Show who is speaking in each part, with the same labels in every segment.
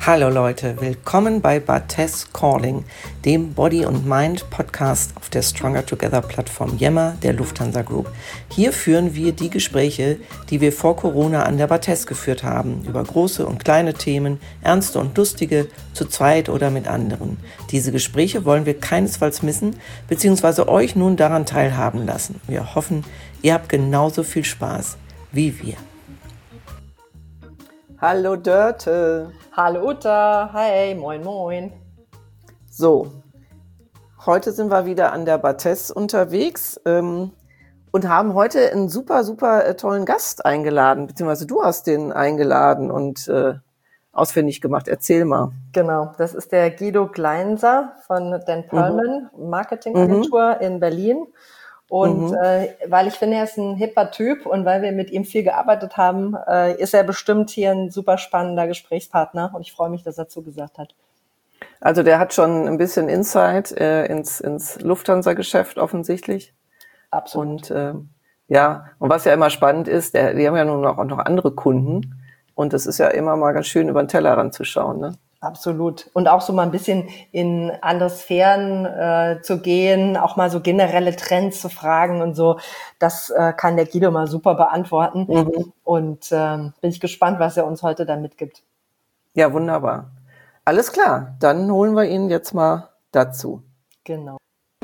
Speaker 1: Hallo Leute, willkommen bei Barthes Calling, dem Body and Mind Podcast auf der Stronger Together Plattform Yammer der Lufthansa Group. Hier führen wir die Gespräche, die wir vor Corona an der Barthes geführt haben, über große und kleine Themen, ernste und lustige, zu zweit oder mit anderen. Diese Gespräche wollen wir keinesfalls missen, beziehungsweise euch nun daran teilhaben lassen. Wir hoffen, ihr habt genauso viel Spaß wie wir. Hallo Dörte.
Speaker 2: Hallo Uta, hi, moin moin.
Speaker 1: So, heute sind wir wieder an der Barthes unterwegs und haben heute einen super tollen Gast eingeladen, beziehungsweise du hast den eingeladen und ausfindig gemacht. Erzähl mal.
Speaker 2: Genau, das ist der Guido Gleinser von Dan Perlman, Marketingagentur in Berlin. Und weil ich finde, er ist ein hipper Typ und weil wir mit ihm viel gearbeitet haben, ist er bestimmt hier ein super spannender Gesprächspartner und ich freue mich, dass er zugesagt hat.
Speaker 1: Also der hat schon ein bisschen Insight ins Lufthansa-Geschäft offensichtlich.
Speaker 2: Absolut.
Speaker 1: Und und was ja immer spannend ist, die haben ja nun auch noch andere Kunden und es ist ja immer mal ganz schön, über den Tellerrand zu schauen, ne?
Speaker 2: Absolut. Und auch so mal ein bisschen in andere Sphären zu gehen, auch mal so generelle Trends zu fragen und so. Das kann der Guido mal super beantworten. Und bin ich gespannt, was er uns heute da mitgibt.
Speaker 1: Ja, wunderbar. Alles klar, dann holen wir ihn jetzt mal dazu.
Speaker 2: Genau.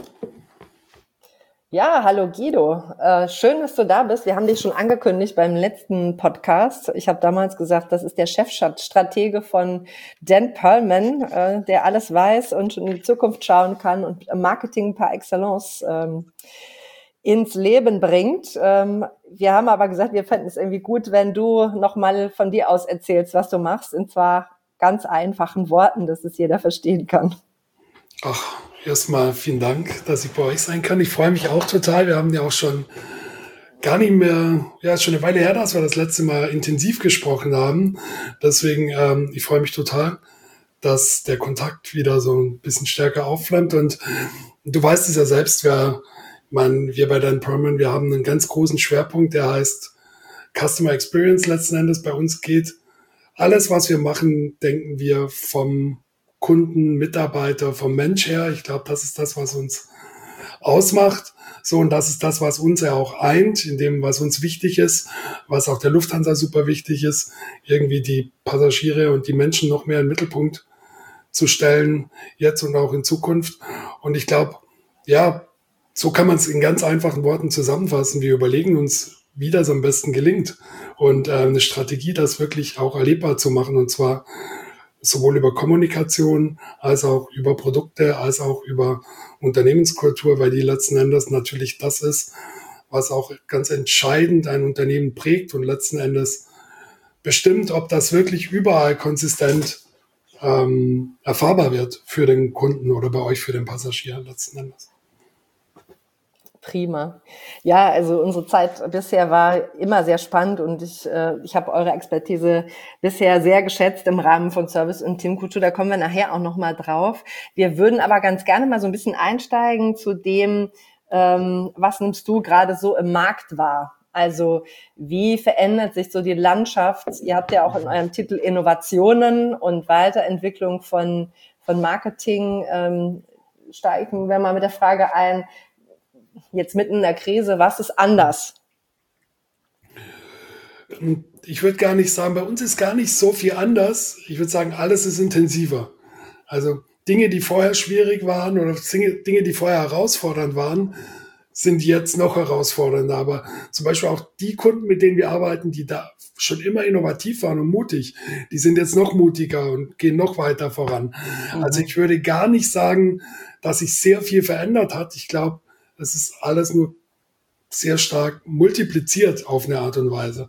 Speaker 2: Ja, hallo Guido. Schön, dass du da bist. Wir haben dich schon angekündigt beim letzten Podcast. Ich habe damals gesagt, das ist der Chefstratege von Dan Perlman, der alles weiß und schon in die Zukunft schauen kann und Marketing par excellence ins Leben bringt. Wir haben aber gesagt, wir fänden es irgendwie gut, wenn du nochmal von dir aus erzählst, was du machst, und zwar ganz einfachen Worten, dass es jeder verstehen kann.
Speaker 3: Ach, erstmal vielen Dank, dass ich bei euch sein kann. Ich freue mich auch total. Wir haben ja auch schon gar nicht mehr, ist schon eine Weile her, dass wir das letzte Mal intensiv gesprochen haben. Deswegen, ich freue mich total, dass der Kontakt wieder so ein bisschen stärker aufflammt. Und du weißt es ja selbst, wir bei Dan Perlman, wir haben einen ganz großen Schwerpunkt, der heißt Customer Experience letzten Endes. Bei uns geht alles, was wir machen, denken wir vom Kunden, Mitarbeiter, vom Mensch her. Ich glaube, das ist das, was uns ausmacht. So, und das ist das, was uns ja auch eint, in dem, was uns wichtig ist, was auch der Lufthansa super wichtig ist, irgendwie die Passagiere und die Menschen noch mehr in den Mittelpunkt zu stellen, jetzt und auch in Zukunft. Und ich glaube, so kann man es in ganz einfachen Worten zusammenfassen. Wir überlegen uns, wie das am besten gelingt und eine Strategie, das wirklich auch erlebbar zu machen, und zwar sowohl über Kommunikation als auch über Produkte, als auch über Unternehmenskultur, weil die letzten Endes natürlich das ist, was auch ganz entscheidend ein Unternehmen prägt und letzten Endes bestimmt, ob das wirklich überall konsistent erfahrbar wird für den Kunden oder bei euch für den Passagier letzten Endes.
Speaker 2: Prima. Ja, also unsere Zeit bisher war immer sehr spannend und ich habe eure Expertise bisher sehr geschätzt im Rahmen von Service und Teamkultur. Da kommen wir nachher auch noch mal drauf. Wir würden aber ganz gerne mal so ein bisschen einsteigen zu dem, was nimmst du gerade so im Markt wahr? Also wie verändert sich so die Landschaft? Ihr habt ja auch in eurem Titel Innovationen und Weiterentwicklung von Marketing. Steigen wir mal mit der Frage ein, jetzt mitten in der Krise, was ist anders?
Speaker 3: Ich würde gar nicht sagen, bei uns ist gar nicht so viel anders. Ich würde sagen, alles ist intensiver. Also Dinge, die vorher schwierig waren oder Dinge, die vorher herausfordernd waren, sind jetzt noch herausfordernder. Aber zum Beispiel auch die Kunden, mit denen wir arbeiten, die da schon immer innovativ waren und mutig, die sind jetzt noch mutiger und gehen noch weiter voran. Also ich würde gar nicht sagen, dass sich sehr viel verändert hat. Ich glaube, es ist alles nur sehr stark multipliziert auf eine Art und Weise.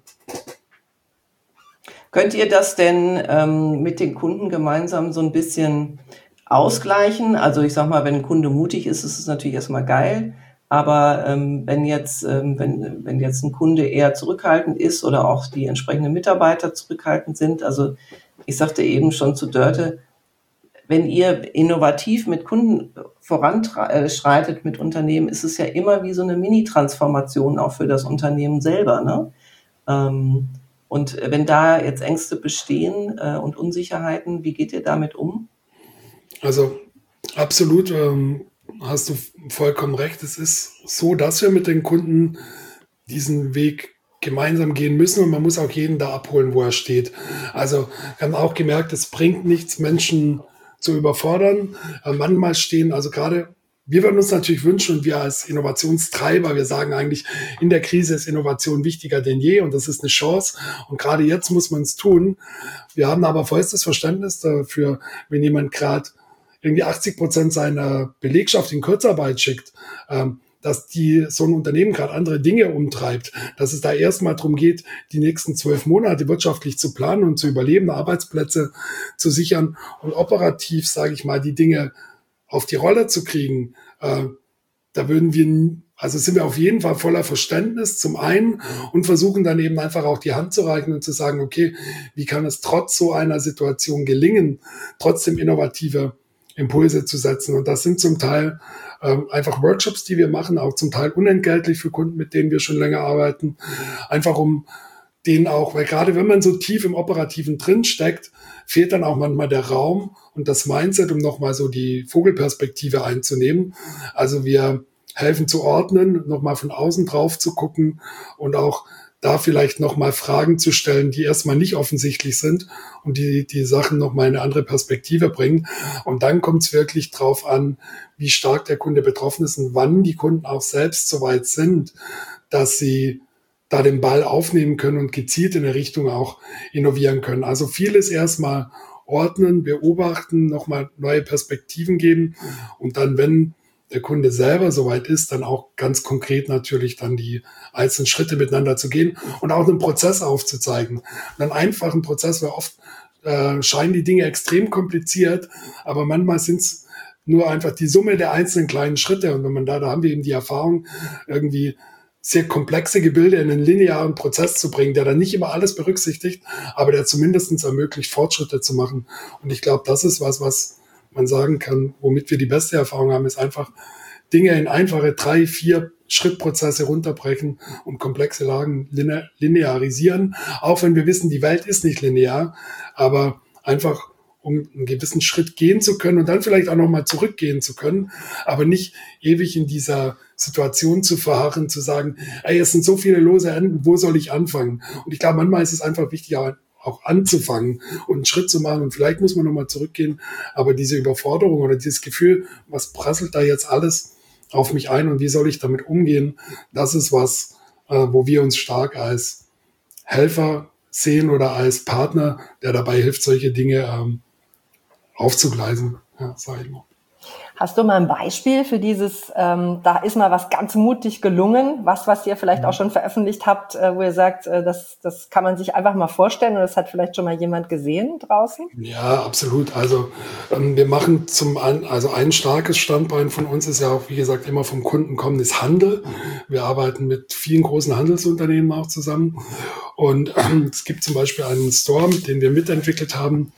Speaker 1: Könnt ihr das denn mit den Kunden gemeinsam so ein bisschen ausgleichen? Also ich sag mal, wenn ein Kunde mutig ist, ist es natürlich erstmal geil. Aber wenn jetzt ein Kunde eher zurückhaltend ist oder auch die entsprechenden Mitarbeiter zurückhaltend sind, also ich sagte eben schon zu Dörte, wenn ihr innovativ mit Kunden voranschreitet mit Unternehmen, ist es ja immer wie so eine Mini-Transformation auch für das Unternehmen selber, ne? Und wenn da jetzt Ängste bestehen und Unsicherheiten, wie geht ihr damit um?
Speaker 3: Also absolut, hast du vollkommen recht. Es ist so, dass wir mit den Kunden diesen Weg gemeinsam gehen müssen und man muss auch jeden da abholen, wo er steht. Also wir haben auch gemerkt, es bringt nichts, Menschen zu überfordern. Manchmal stehen, also gerade wir würden uns natürlich wünschen und wir als Innovationstreiber, wir sagen eigentlich, in der Krise ist Innovation wichtiger denn je und das ist eine Chance und gerade jetzt muss man es tun. Wir haben aber vollstes Verständnis dafür, wenn jemand gerade irgendwie 80% seiner Belegschaft in Kurzarbeit schickt, dass die so ein Unternehmen gerade andere Dinge umtreibt, dass es da erstmal darum geht, die nächsten 12 Monate wirtschaftlich zu planen und zu überleben, Arbeitsplätze zu sichern und operativ, sage ich mal, die Dinge auf die Rolle zu kriegen. Da würden wir, also sind wir auf jeden Fall voller Verständnis zum einen und versuchen dann eben einfach auch die Hand zu reichen und zu sagen, okay, wie kann es trotz so einer Situation gelingen, trotzdem innovative Impulse zu setzen. Und das sind zum Teil einfach Workshops, die wir machen, auch zum Teil unentgeltlich für Kunden, mit denen wir schon länger arbeiten, einfach um denen auch, weil gerade wenn man so tief im Operativen drin steckt, fehlt dann auch manchmal der Raum und das Mindset, um nochmal so die Vogelperspektive einzunehmen. Also wir helfen zu ordnen, nochmal von außen drauf zu gucken und auch da vielleicht nochmal Fragen zu stellen, die erstmal nicht offensichtlich sind und die Sachen nochmal in eine andere Perspektive bringen. Und dann kommt es wirklich drauf an, wie stark der Kunde betroffen ist und wann die Kunden auch selbst so weit sind, dass sie da den Ball aufnehmen können und gezielt in der Richtung auch innovieren können. Also vieles erstmal ordnen, beobachten, nochmal neue Perspektiven geben und dann, wenn der Kunde selber soweit ist, dann auch ganz konkret natürlich dann die einzelnen Schritte miteinander zu gehen und auch einen Prozess aufzuzeigen. Einen einfachen Prozess, weil oft scheinen die Dinge extrem kompliziert, aber manchmal sind es nur einfach die Summe der einzelnen kleinen Schritte und wenn man da haben wir eben die Erfahrung, irgendwie sehr komplexe Gebilde in einen linearen Prozess zu bringen, der dann nicht immer alles berücksichtigt, aber der zumindest ermöglicht, Fortschritte zu machen. Und ich glaube, das ist was man sagen kann, womit wir die beste Erfahrung haben, ist einfach Dinge in einfache 3-4 Schrittprozesse runterbrechen und komplexe Lagen linearisieren. Auch wenn wir wissen, die Welt ist nicht linear, aber einfach um einen gewissen Schritt gehen zu können und dann vielleicht auch nochmal zurückgehen zu können, aber nicht ewig in dieser Situation zu verharren, zu sagen, ey, es sind so viele lose Enden, wo soll ich anfangen? Und ich glaube, manchmal ist es einfach wichtig, auch anzufangen und einen Schritt zu machen und vielleicht muss man nochmal zurückgehen, aber diese Überforderung oder dieses Gefühl, was prasselt da jetzt alles auf mich ein und wie soll ich damit umgehen, das ist was, wo wir uns stark als Helfer sehen oder als Partner, der dabei hilft, solche Dinge aufzugleisen, ja, sag ich mal.
Speaker 2: Hast du mal ein Beispiel für dieses, da ist mal was ganz mutig gelungen, was ihr vielleicht auch schon veröffentlicht habt, wo ihr sagt, das kann man sich einfach mal vorstellen und das hat vielleicht schon mal jemand gesehen draußen?
Speaker 3: Ja, absolut. Also wir machen also ein starkes Standbein von uns ist ja auch, wie gesagt, immer vom Kunden kommendes Handel. Wir arbeiten mit vielen großen Handelsunternehmen auch zusammen und es gibt zum Beispiel einen Store, den wir mitentwickelt haben,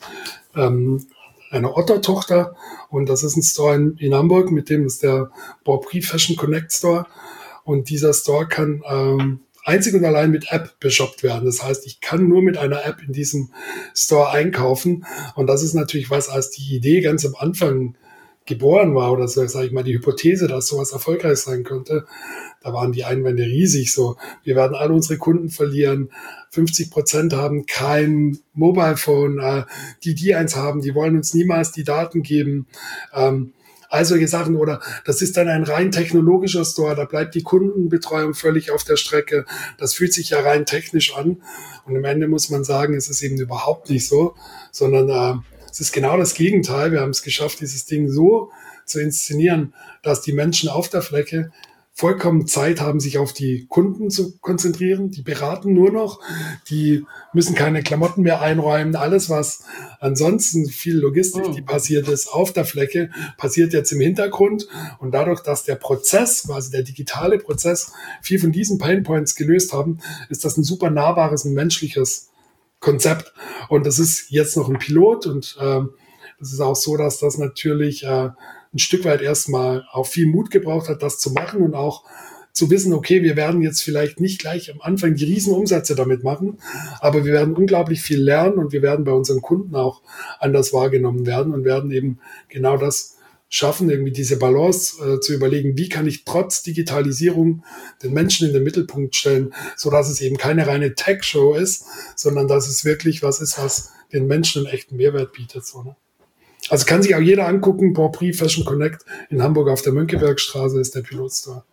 Speaker 3: eine Otto-Tochter und das ist ein Store in Hamburg, mit dem ist der Borprix Fashion Connect Store und dieser Store kann einzig und allein mit App beshoppt werden. Das heißt, ich kann nur mit einer App in diesem Store einkaufen und das ist natürlich was, als die Idee ganz am Anfang geboren war oder so, sage ich mal, die Hypothese, dass sowas erfolgreich sein könnte, da waren die Einwände riesig so. Wir werden alle unsere Kunden verlieren. 50% haben kein Mobile Phone. Die eins haben, die wollen uns niemals die Daten geben. All solche Sachen. Oder das ist dann ein rein technologischer Store. Da bleibt die Kundenbetreuung völlig auf der Strecke. Das fühlt sich ja rein technisch an. Und am Ende muss man sagen, es ist eben überhaupt nicht so, sondern es ist genau das Gegenteil. Wir haben es geschafft, dieses Ding so zu inszenieren, dass die Menschen auf der Fläche vollkommen Zeit haben, sich auf die Kunden zu konzentrieren. Die beraten nur noch. Die müssen keine Klamotten mehr einräumen. Alles, was ansonsten viel Logistik, die passiert ist auf der Fläche, passiert jetzt im Hintergrund. Und dadurch, dass der Prozess, quasi der digitale Prozess, viel von diesen Painpoints gelöst haben, ist das ein super nahbares und menschliches Konzept. Und das ist jetzt noch ein Pilot und das ist auch so, dass das natürlich ein Stück weit erstmal auch viel Mut gebraucht hat, das zu machen und auch zu wissen, okay, wir werden jetzt vielleicht nicht gleich am Anfang die Riesenumsätze damit machen, aber wir werden unglaublich viel lernen und wir werden bei unseren Kunden auch anders wahrgenommen werden und werden eben genau das schaffen, irgendwie diese Balance zu überlegen, wie kann ich trotz Digitalisierung den Menschen in den Mittelpunkt stellen, sodass es eben keine reine Tech-Show ist, sondern dass es wirklich was ist, was den Menschen einen echten Mehrwert bietet. So, ne? Also kann sich auch jeder angucken, Grand Prix Fashion Connect in Hamburg auf der Mönckebergstraße ist der Pilotstore.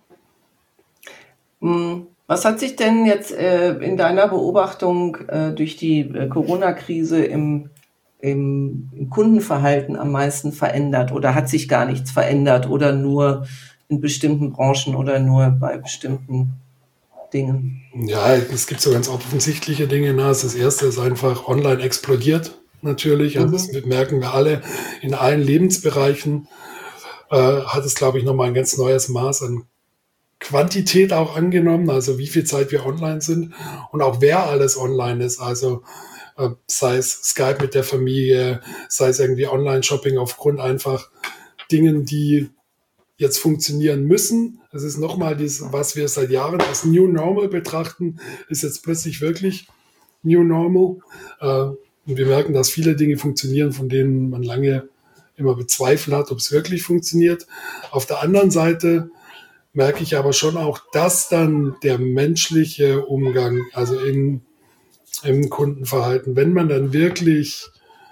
Speaker 1: Was hat sich denn jetzt in deiner Beobachtung durch die Corona-Krise im Kundenverhalten am meisten verändert? Oder hat sich gar nichts verändert oder nur in bestimmten Branchen oder nur bei bestimmten Dingen?
Speaker 3: Ja, es gibt so ganz offensichtliche Dinge. Das erste ist einfach, online explodiert natürlich. Also das merken wir alle in allen Lebensbereichen. Hat es, glaube ich, nochmal ein ganz neues Maß an Quantität auch angenommen, also wie viel Zeit wir online sind und auch wer alles online ist, also sei es Skype mit der Familie, sei es irgendwie Online-Shopping aufgrund einfach Dingen, die jetzt funktionieren müssen. Das ist nochmal dieses, was wir seit Jahren als New Normal betrachten, ist jetzt plötzlich wirklich New Normal. Und wir merken, dass viele Dinge funktionieren, von denen man lange immer bezweifelt hat, ob es wirklich funktioniert. Auf der anderen Seite merke ich aber schon auch, dass dann der menschliche Umgang, also im Kundenverhalten, wenn man dann wirklich,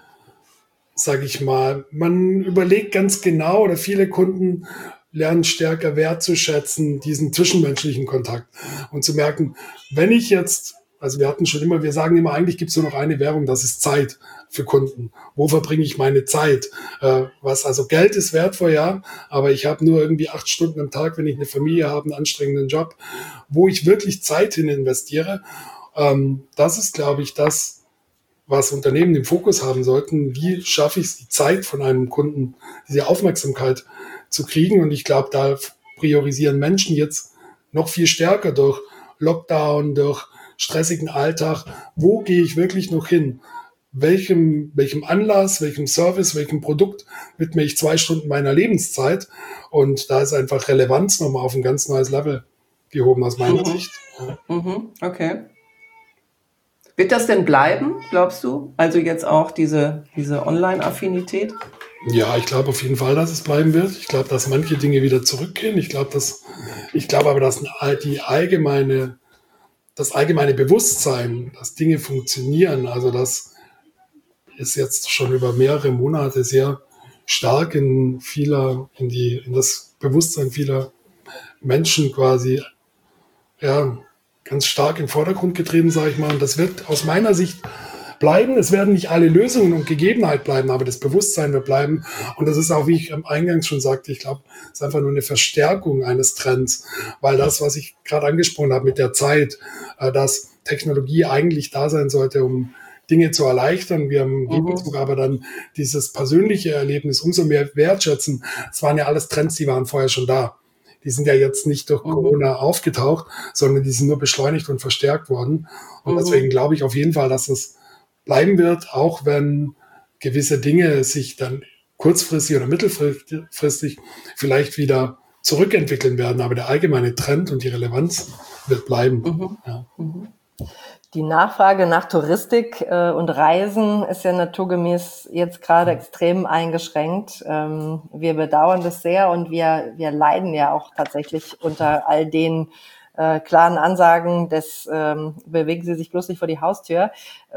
Speaker 3: sage ich mal, man überlegt ganz genau oder viele Kunden lernen stärker wertzuschätzen, diesen zwischenmenschlichen Kontakt und zu merken, wenn ich jetzt, also wir sagen immer, eigentlich gibt es nur noch eine Währung, das ist Zeit für Kunden. Wo verbringe ich meine Zeit? Also Geld ist wertvoll, ja, aber ich habe nur irgendwie 8 Stunden am Tag, wenn ich eine Familie habe, einen anstrengenden Job, wo ich wirklich Zeit hin investiere. Das ist, glaube ich, das, was Unternehmen im Fokus haben sollten. Wie schaffe ich es, die Zeit von einem Kunden, diese Aufmerksamkeit zu kriegen? Und ich glaube, da priorisieren Menschen jetzt noch viel stärker durch Lockdown, durch stressigen Alltag. Wo gehe ich wirklich noch hin? Welchem Anlass, welchem Service, welchem Produkt widme ich 2 Stunden meiner Lebenszeit? Und da ist einfach Relevanz nochmal auf ein ganz neues Level gehoben aus meiner Sicht.
Speaker 1: Okay. Wird das denn bleiben, glaubst du? Also jetzt auch diese Online-Affinität?
Speaker 3: Ja, ich glaube auf jeden Fall, dass es bleiben wird. Ich glaube, dass manche Dinge wieder zurückgehen. Ich glaube aber, dass das allgemeine Bewusstsein, dass Dinge funktionieren, also das ist jetzt schon über mehrere Monate sehr stark in das Bewusstsein vieler Menschen quasi, ja, ganz stark in den Vordergrund getreten, sage ich mal. Und das wird aus meiner Sicht bleiben. Es werden nicht alle Lösungen und Gegebenheiten bleiben, aber das Bewusstsein wird bleiben. Und das ist auch, wie ich am Eingang schon sagte, ich glaube, es ist einfach nur eine Verstärkung eines Trends, weil das, was ich gerade angesprochen habe mit der Zeit, dass Technologie eigentlich da sein sollte, um Dinge zu erleichtern. Wir im Gegenzug aber dann dieses persönliche Erlebnis umso mehr wertschätzen. Es waren ja alles Trends, die waren vorher schon da. Die sind ja jetzt nicht durch Corona aufgetaucht, sondern die sind nur beschleunigt und verstärkt worden. Und deswegen glaube ich auf jeden Fall, dass es bleiben wird, auch wenn gewisse Dinge sich dann kurzfristig oder mittelfristig vielleicht wieder zurückentwickeln werden. Aber der allgemeine Trend und die Relevanz wird bleiben. Ja.
Speaker 2: Die Nachfrage nach Touristik und Reisen ist ja naturgemäß jetzt gerade extrem eingeschränkt. Wir bedauern das sehr und wir leiden ja auch tatsächlich unter all den klaren Ansagen des bewegen Sie sich bloß nicht vor die Haustür.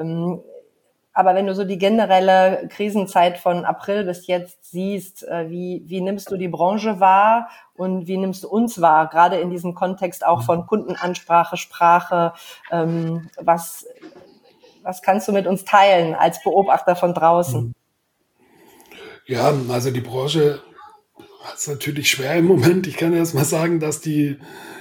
Speaker 2: Aber wenn du so die generelle Krisenzeit von April bis jetzt siehst, wie nimmst du die Branche wahr und wie nimmst du uns wahr, gerade in diesem Kontext auch von Kundenansprache, Sprache, was kannst du mit uns teilen als Beobachter von draußen?
Speaker 3: Ja, also die Branche hat es natürlich schwer im Moment. Ich kann erst mal sagen, dass die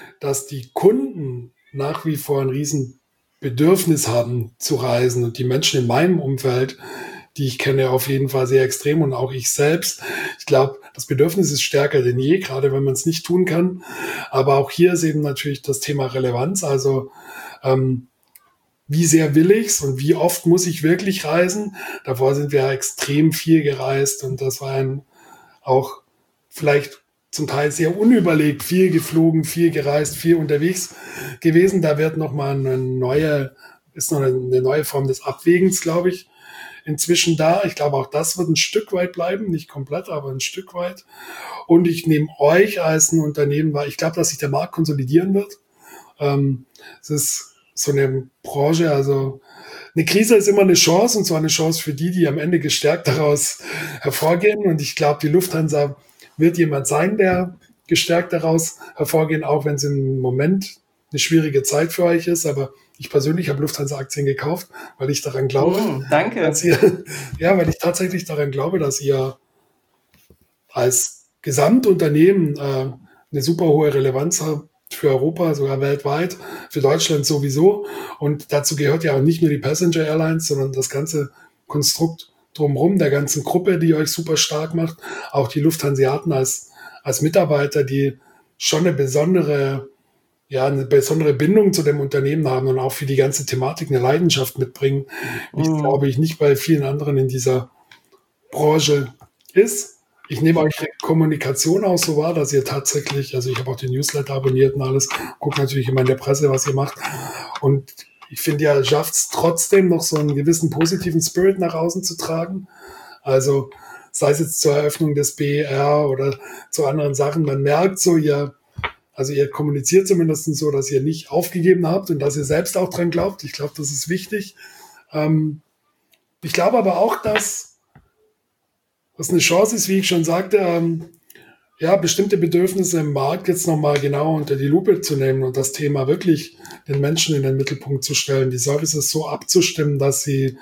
Speaker 3: Kunden nach wie vor ein riesen Bedürfnis haben zu reisen und die Menschen in meinem Umfeld, die ich kenne, auf jeden Fall sehr extrem und auch ich selbst. Ich glaube, das Bedürfnis ist stärker denn je, gerade wenn man es nicht tun kann. Aber auch hier ist eben natürlich das Thema Relevanz. Also wie sehr will ich's und wie oft muss ich wirklich reisen? Davor sind wir extrem viel gereist und das war auch vielleicht zum Teil sehr unüberlegt, viel geflogen, viel gereist, viel unterwegs gewesen. Da wird nochmal eine neue Form des Abwägens, glaube ich, inzwischen da. Ich glaube, auch das wird ein Stück weit bleiben, nicht komplett, aber ein Stück weit. Und ich nehme euch als ein Unternehmen wahr. Ich glaube, dass sich der Markt konsolidieren wird. Es ist so eine Branche, also eine Krise ist immer eine Chance, und zwar eine Chance für die am Ende gestärkt daraus hervorgehen. Und ich glaube, die Lufthansa wird jemand sein, der gestärkt daraus hervorgehen, auch wenn es im Moment eine schwierige Zeit für euch ist. Aber ich persönlich habe Lufthansa-Aktien gekauft, weil ich daran glaube,
Speaker 2: danke.
Speaker 3: weil ich tatsächlich daran glaube, dass ihr als Gesamtunternehmen eine super hohe Relevanz habt für Europa, sogar weltweit, für Deutschland sowieso. Und dazu gehört ja auch nicht nur die Passenger Airlines, sondern das ganze Konstrukt drumherum, der ganzen Gruppe, die euch super stark macht. Auch die Lufthanseaten als Mitarbeiter, die schon eine besondere Bindung zu dem Unternehmen haben und auch für die ganze Thematik eine Leidenschaft mitbringen, wie es, glaube ich, nicht bei vielen anderen in dieser Branche ist. Ich nehme eure Kommunikation auch so wahr, dass ihr tatsächlich, also ich habe auch den Newsletter abonniert und alles, gucke natürlich immer in der Presse, was ihr macht. Und ich finde, ihr schafft es trotzdem noch so einen gewissen positiven Spirit nach außen zu tragen. Also sei es jetzt zur Eröffnung des BER oder zu anderen Sachen, man merkt so, ihr kommuniziert zumindest so, dass ihr nicht aufgegeben habt und dass ihr selbst auch dran glaubt. Ich glaube, das ist wichtig. Ich glaube aber auch, dass was eine Chance ist, wie ich schon sagte, bestimmte Bedürfnisse im Markt jetzt nochmal genau unter die Lupe zu nehmen und das Thema wirklich den Menschen in den Mittelpunkt zu stellen, die Services so abzustimmen, dass sie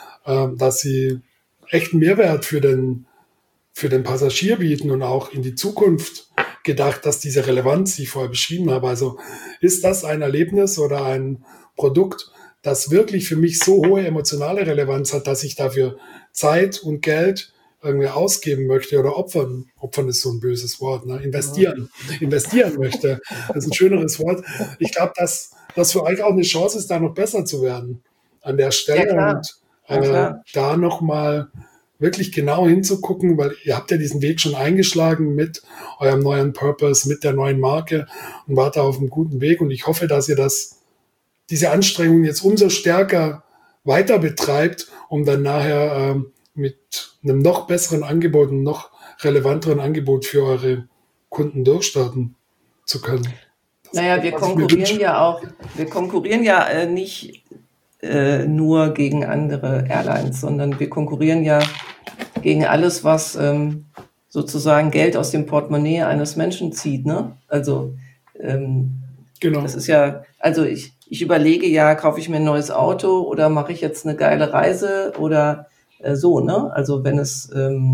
Speaker 3: echten Mehrwert für den Passagier bieten und auch in die Zukunft gedacht, dass diese Relevanz, die ich vorher beschrieben habe, also ist das ein Erlebnis oder ein Produkt, das wirklich für mich so hohe emotionale Relevanz hat, dass ich dafür Zeit und Geld irgendwie ausgeben möchte oder opfern ist so ein böses Wort, ne? Investieren möchte, das ist ein schöneres Wort. Ich glaube, dass das für euch auch eine Chance ist, da noch besser zu werden an der Stelle und da nochmal wirklich genau hinzugucken, weil ihr habt ja diesen Weg schon eingeschlagen mit eurem neuen Purpose, mit der neuen Marke und wart da auf einem guten Weg und ich hoffe, dass ihr diese Anstrengungen jetzt umso stärker weiter betreibt, um dann nachher mit einem noch besseren Angebot, einem noch relevanteren Angebot für eure Kunden durchstarten zu können.
Speaker 2: Wir konkurrieren ja nicht nur gegen andere Airlines, sondern wir konkurrieren ja gegen alles, was sozusagen Geld aus dem Portemonnaie eines Menschen zieht, ne? Also genau. Das ist ja, also ich überlege ja, kaufe ich mir ein neues Auto oder mache ich jetzt eine geile Reise oder so, ne? Also wenn es,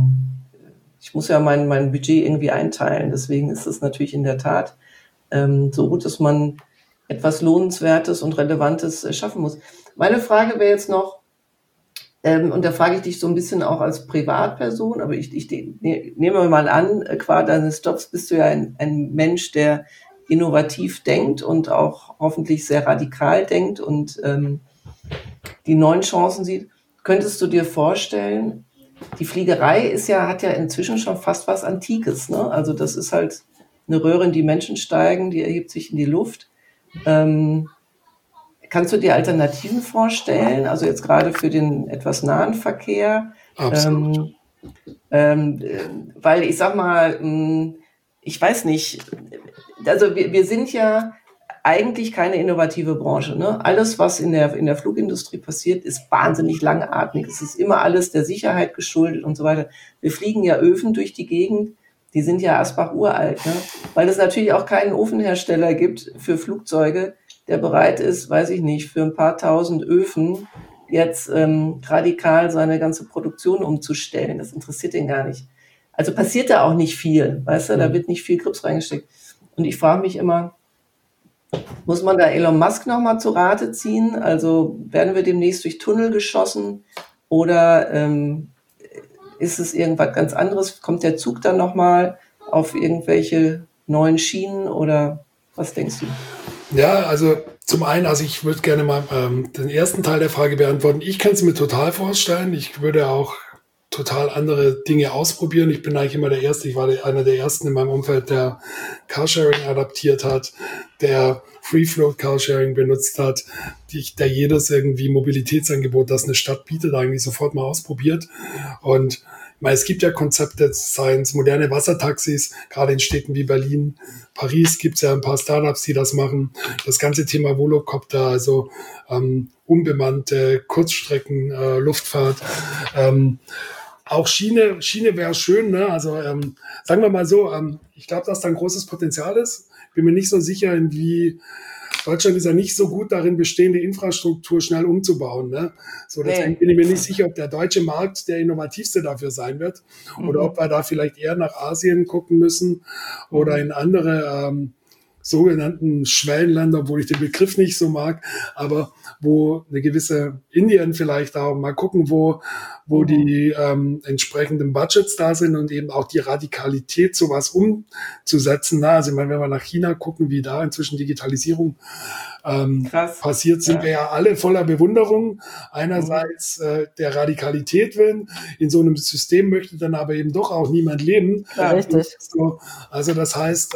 Speaker 2: ich muss ja mein Budget irgendwie einteilen, deswegen ist es natürlich in der Tat so gut, dass man etwas Lohnenswertes und Relevantes schaffen muss. Meine Frage wäre jetzt noch, und da frage ich dich so ein bisschen auch als Privatperson, aber ich nehme mal an, qua deines Jobs bist du ja ein Mensch, der innovativ denkt und auch hoffentlich sehr radikal denkt und die neuen Chancen sieht. Könntest du dir vorstellen, die Fliegerei hat ja inzwischen schon fast was Antikes, ne? Also das ist halt eine Röhre, in die Menschen steigen, die erhebt sich in die Luft. Kannst du dir Alternativen vorstellen? Also jetzt gerade für den etwas nahen Verkehr?
Speaker 3: Absolut.
Speaker 2: Weil ich sag mal, ich weiß nicht, also wir sind ja eigentlich keine innovative Branche, ne? Alles, was in der Flugindustrie passiert, ist wahnsinnig langatmig. Es ist immer alles der Sicherheit geschuldet und so weiter. Wir fliegen ja Öfen durch die Gegend, die sind ja Asbach uralt, ne? Weil es natürlich auch keinen Ofenhersteller gibt für Flugzeuge, der bereit ist, weiß ich nicht, für ein paar tausend Öfen jetzt radikal seine ganze Produktion umzustellen. Das interessiert den gar nicht. Also passiert da auch nicht viel, weißt du? Da wird nicht viel Grips reingesteckt. Und ich frage mich immer, muss man da Elon Musk nochmal zu Rate ziehen? Also werden wir demnächst durch Tunnel geschossen oder ist es irgendwas ganz anderes? Kommt der Zug dann nochmal auf irgendwelche neuen Schienen oder was denkst du?
Speaker 3: Ja, also zum einen, ich würde gerne mal den ersten Teil der Frage beantworten. Ich kann es mir total vorstellen. Ich würde auch total andere Dinge ausprobieren. Ich bin eigentlich immer der Erste, ich war einer der Ersten in meinem Umfeld, der Carsharing adaptiert hat, der Free-Float Carsharing benutzt hat, der jedes irgendwie Mobilitätsangebot, das eine Stadt bietet, eigentlich sofort mal ausprobiert. Und ich meine, es gibt ja Konzepte, seien es moderne Wassertaxis, gerade in Städten wie Berlin, Paris gibt es ja ein paar Startups, die das machen. Das ganze Thema Volocopter, also unbemannte Kurzstrecken, Luftfahrt. Auch Schiene wäre schön, ne? Also sagen wir mal so, ich glaube, dass da ein großes Potenzial ist. Bin mir nicht so sicher, Deutschland ist ja nicht so gut darin, bestehende Infrastruktur schnell umzubauen. Ne? So, deswegen bin ich mir nicht sicher, ob der deutsche Markt der innovativste dafür sein wird oder ob wir da vielleicht eher nach Asien gucken müssen oder in andere sogenannten Schwellenländer, obwohl ich den Begriff nicht so mag, aber wo eine gewisse Indien vielleicht auch mal gucken, wo die entsprechenden Budgets da sind und eben auch die Radikalität, sowas umzusetzen. Na, also ich meine, wenn wir nach China gucken, wie da inzwischen Digitalisierung passiert, sind wir ja alle voller Bewunderung. Einerseits der Radikalität willen, in so einem System möchte dann aber eben doch auch niemand leben.
Speaker 2: Ja, richtig.
Speaker 3: So, also das heißt,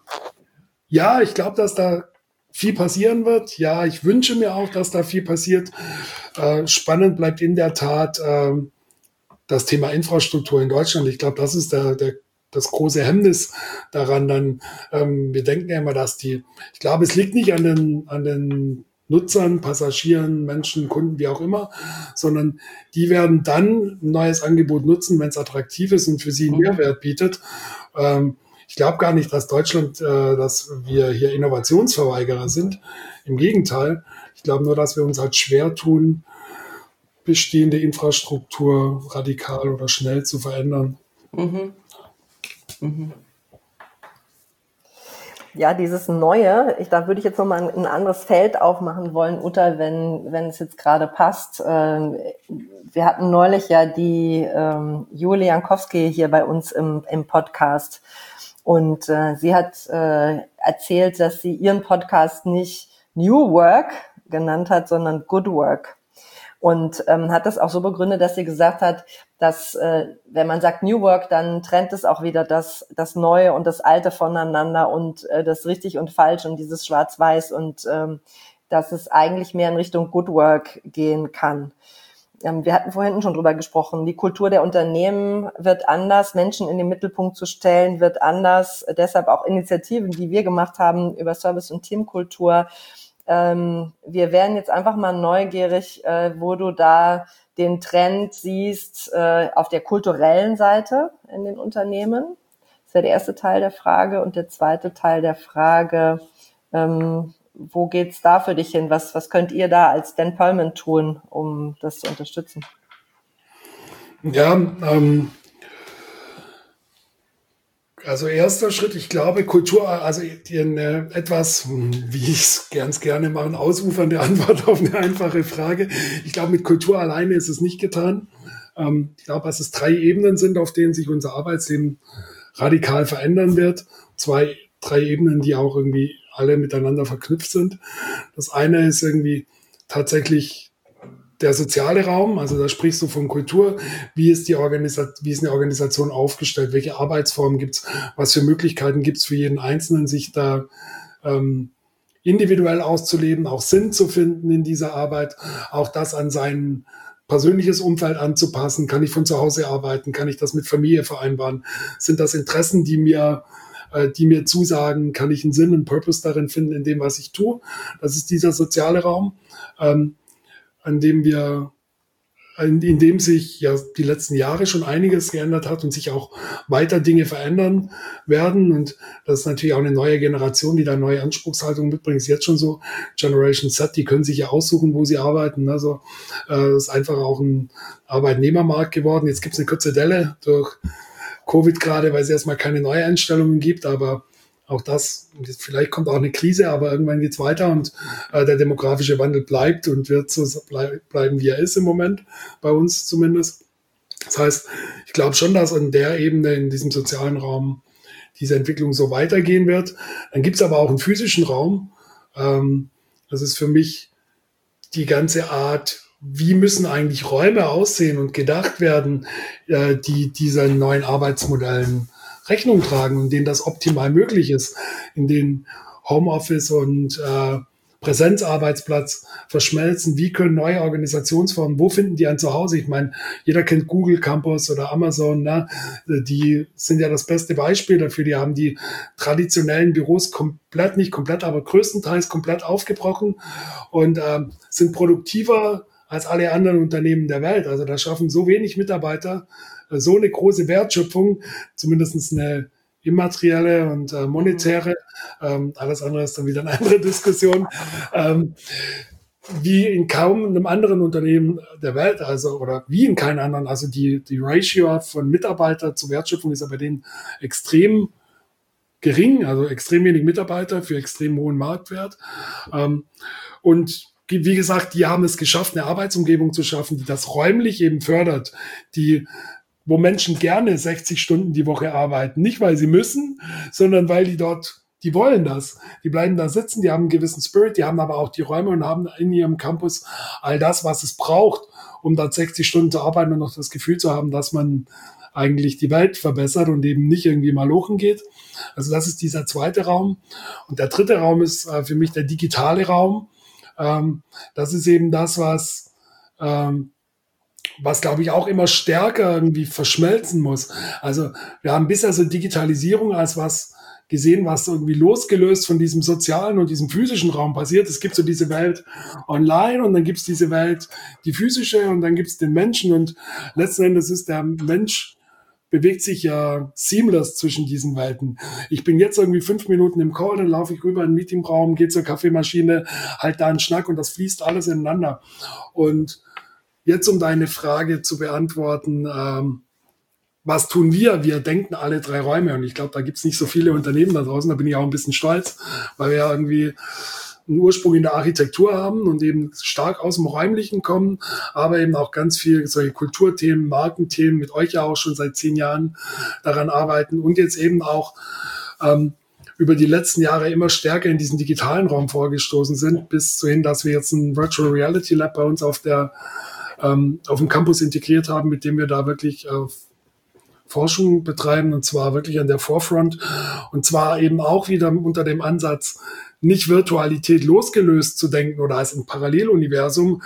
Speaker 3: ja, ich glaube, dass da viel passieren wird. Ja, ich wünsche mir auch, dass da viel passiert. Spannend bleibt in der Tat das Thema Infrastruktur in Deutschland. Ich glaube, das ist das große Hemmnis daran. Dann, wir denken ja immer, ich glaube, es liegt nicht an den Nutzern, Passagieren, Menschen, Kunden, wie auch immer, sondern die werden dann ein neues Angebot nutzen, wenn es attraktiv ist und für sie einen Mehrwert bietet. Ich glaube gar nicht, dass dass wir hier Innovationsverweigerer sind. Im Gegenteil. Ich glaube nur, dass wir uns halt schwer tun, bestehende Infrastruktur radikal oder schnell zu verändern.
Speaker 2: Ja, dieses Neue, da würde ich jetzt nochmal ein anderes Feld aufmachen wollen, Uta, wenn es jetzt gerade passt. Wir hatten neulich ja die Julie Jankowski hier bei uns im Podcast. Und sie hat erzählt, dass sie ihren Podcast nicht New Work genannt hat, sondern Good Work. Und hat das auch so begründet, dass sie gesagt hat, dass wenn man sagt New Work, dann trennt es auch wieder das Neue und das Alte voneinander und das richtig und falsch und dieses Schwarz-Weiß und dass es eigentlich mehr in Richtung Good Work gehen kann. Wir hatten vorhin schon drüber gesprochen, die Kultur der Unternehmen wird anders, Menschen in den Mittelpunkt zu stellen wird anders, deshalb auch Initiativen, die wir gemacht haben über Service- und Teamkultur. Wir wären jetzt einfach mal neugierig, wo du da den Trend siehst auf der kulturellen Seite in den Unternehmen. Das wäre der erste Teil der Frage. Und der zweite Teil der Frage, wo geht's da für dich hin? Was könnt ihr da als Dan Perlman tun, um das zu unterstützen?
Speaker 3: Ja, also erster Schritt, ich glaube, Kultur, also etwas, wie ich es ganz gerne mache, eine ausufernde Antwort auf eine einfache Frage. Ich glaube, mit Kultur alleine ist es nicht getan. Ich glaube, dass es 3 Ebenen sind, auf denen sich unser Arbeitsleben radikal verändern wird. 3 Ebenen, die auch irgendwie alle miteinander verknüpft sind. Das eine ist irgendwie tatsächlich der soziale Raum, also da sprichst du von Kultur, wie ist eine Organisation aufgestellt, welche Arbeitsformen gibt's, was für Möglichkeiten gibt's für jeden Einzelnen, sich da individuell auszuleben, auch Sinn zu finden in dieser Arbeit, auch das an sein persönliches Umfeld anzupassen. Kann ich von zu Hause arbeiten? Kann ich das mit Familie vereinbaren? Sind das Interessen, die mir zusagen? Kann ich einen Sinn und Purpose darin finden, in dem, was ich tue? Das ist dieser soziale Raum, in dem sich ja die letzten Jahre schon einiges geändert hat und sich auch weiter Dinge verändern werden. Und das ist natürlich auch eine neue Generation, die da neue Anspruchshaltungen mitbringt. Ist jetzt schon so, Generation Z, die können sich ja aussuchen, wo sie arbeiten. Also das ist einfach auch ein Arbeitnehmermarkt geworden. Jetzt gibt es eine kurze Delle durch Covid gerade, weil es erstmal keine Neueinstellungen gibt, aber auch das, vielleicht kommt auch eine Krise, aber irgendwann geht's weiter und der demografische Wandel bleibt und wird so bleiben, wie er ist im Moment, bei uns zumindest. Das heißt, ich glaube schon, dass an der Ebene, in diesem sozialen Raum, diese Entwicklung so weitergehen wird. Dann gibt's aber auch einen physischen Raum. Das ist für mich die ganze Art, wie müssen eigentlich Räume aussehen und gedacht werden, die diesen neuen Arbeitsmodellen Rechnung tragen und denen das optimal möglich ist, in denen Homeoffice und Präsenzarbeitsplatz verschmelzen. Wie können neue Organisationsformen, wo finden die ein Zuhause? Ich meine, jeder kennt Google Campus oder Amazon, ne? Die sind ja das beste Beispiel dafür. Die haben die traditionellen Büros nicht komplett, aber größtenteils komplett aufgebrochen und sind produktiver als alle anderen Unternehmen der Welt. Also da schaffen so wenig Mitarbeiter so eine große Wertschöpfung, zumindest eine immaterielle und monetäre, alles andere ist dann wieder eine andere Diskussion, wie in kaum einem anderen Unternehmen der Welt, also oder wie in keinem anderen. Also die Ratio von Mitarbeiter zur Wertschöpfung ist ja bei denen extrem gering, also extrem wenig Mitarbeiter für extrem hohen Marktwert. Und wie gesagt, die haben es geschafft, eine Arbeitsumgebung zu schaffen, die das räumlich eben fördert, wo Menschen gerne 60 Stunden die Woche arbeiten. Nicht, weil sie müssen, sondern weil die wollen das. Die bleiben da sitzen, die haben einen gewissen Spirit, die haben aber auch die Räume und haben in ihrem Campus all das, was es braucht, um da 60 Stunden zu arbeiten und noch das Gefühl zu haben, dass man eigentlich die Welt verbessert und eben nicht irgendwie malochen geht. Also das ist dieser zweite Raum. Und der dritte Raum ist für mich der digitale Raum. Das ist eben das, was glaube ich auch immer stärker irgendwie verschmelzen muss. Also wir haben bisher so Digitalisierung als was gesehen, was irgendwie losgelöst von diesem sozialen und diesem physischen Raum passiert. Es gibt so diese Welt online und dann gibt es diese Welt, die physische, und dann gibt es den Menschen, und letzten Endes ist der Mensch bewegt sich ja seamless zwischen diesen Welten. Ich bin jetzt irgendwie 5 Minuten im Call, dann laufe ich rüber in den Meetingraum, gehe zur Kaffeemaschine, halt da einen Schnack und das fließt alles ineinander. Und jetzt, um deine Frage zu beantworten, was tun wir? Wir denken alle 3 Räume, und ich glaube, da gibt es nicht so viele Unternehmen da draußen, da bin ich auch ein bisschen stolz, weil wir ja irgendwie einen Ursprung in der Architektur haben und eben stark aus dem Räumlichen kommen, aber eben auch ganz viel solche Kulturthemen, Markenthemen, mit euch ja auch schon seit 10 Jahren daran arbeiten und jetzt eben auch über die letzten Jahre immer stärker in diesen digitalen Raum vorgestoßen sind, bis hin, dass wir jetzt ein Virtual Reality Lab bei uns auf dem Campus integriert haben, mit dem wir da wirklich Forschung betreiben, und zwar wirklich an der Forefront, und zwar eben auch wieder unter dem Ansatz, nicht Virtualität losgelöst zu denken oder als ein Paralleluniversum,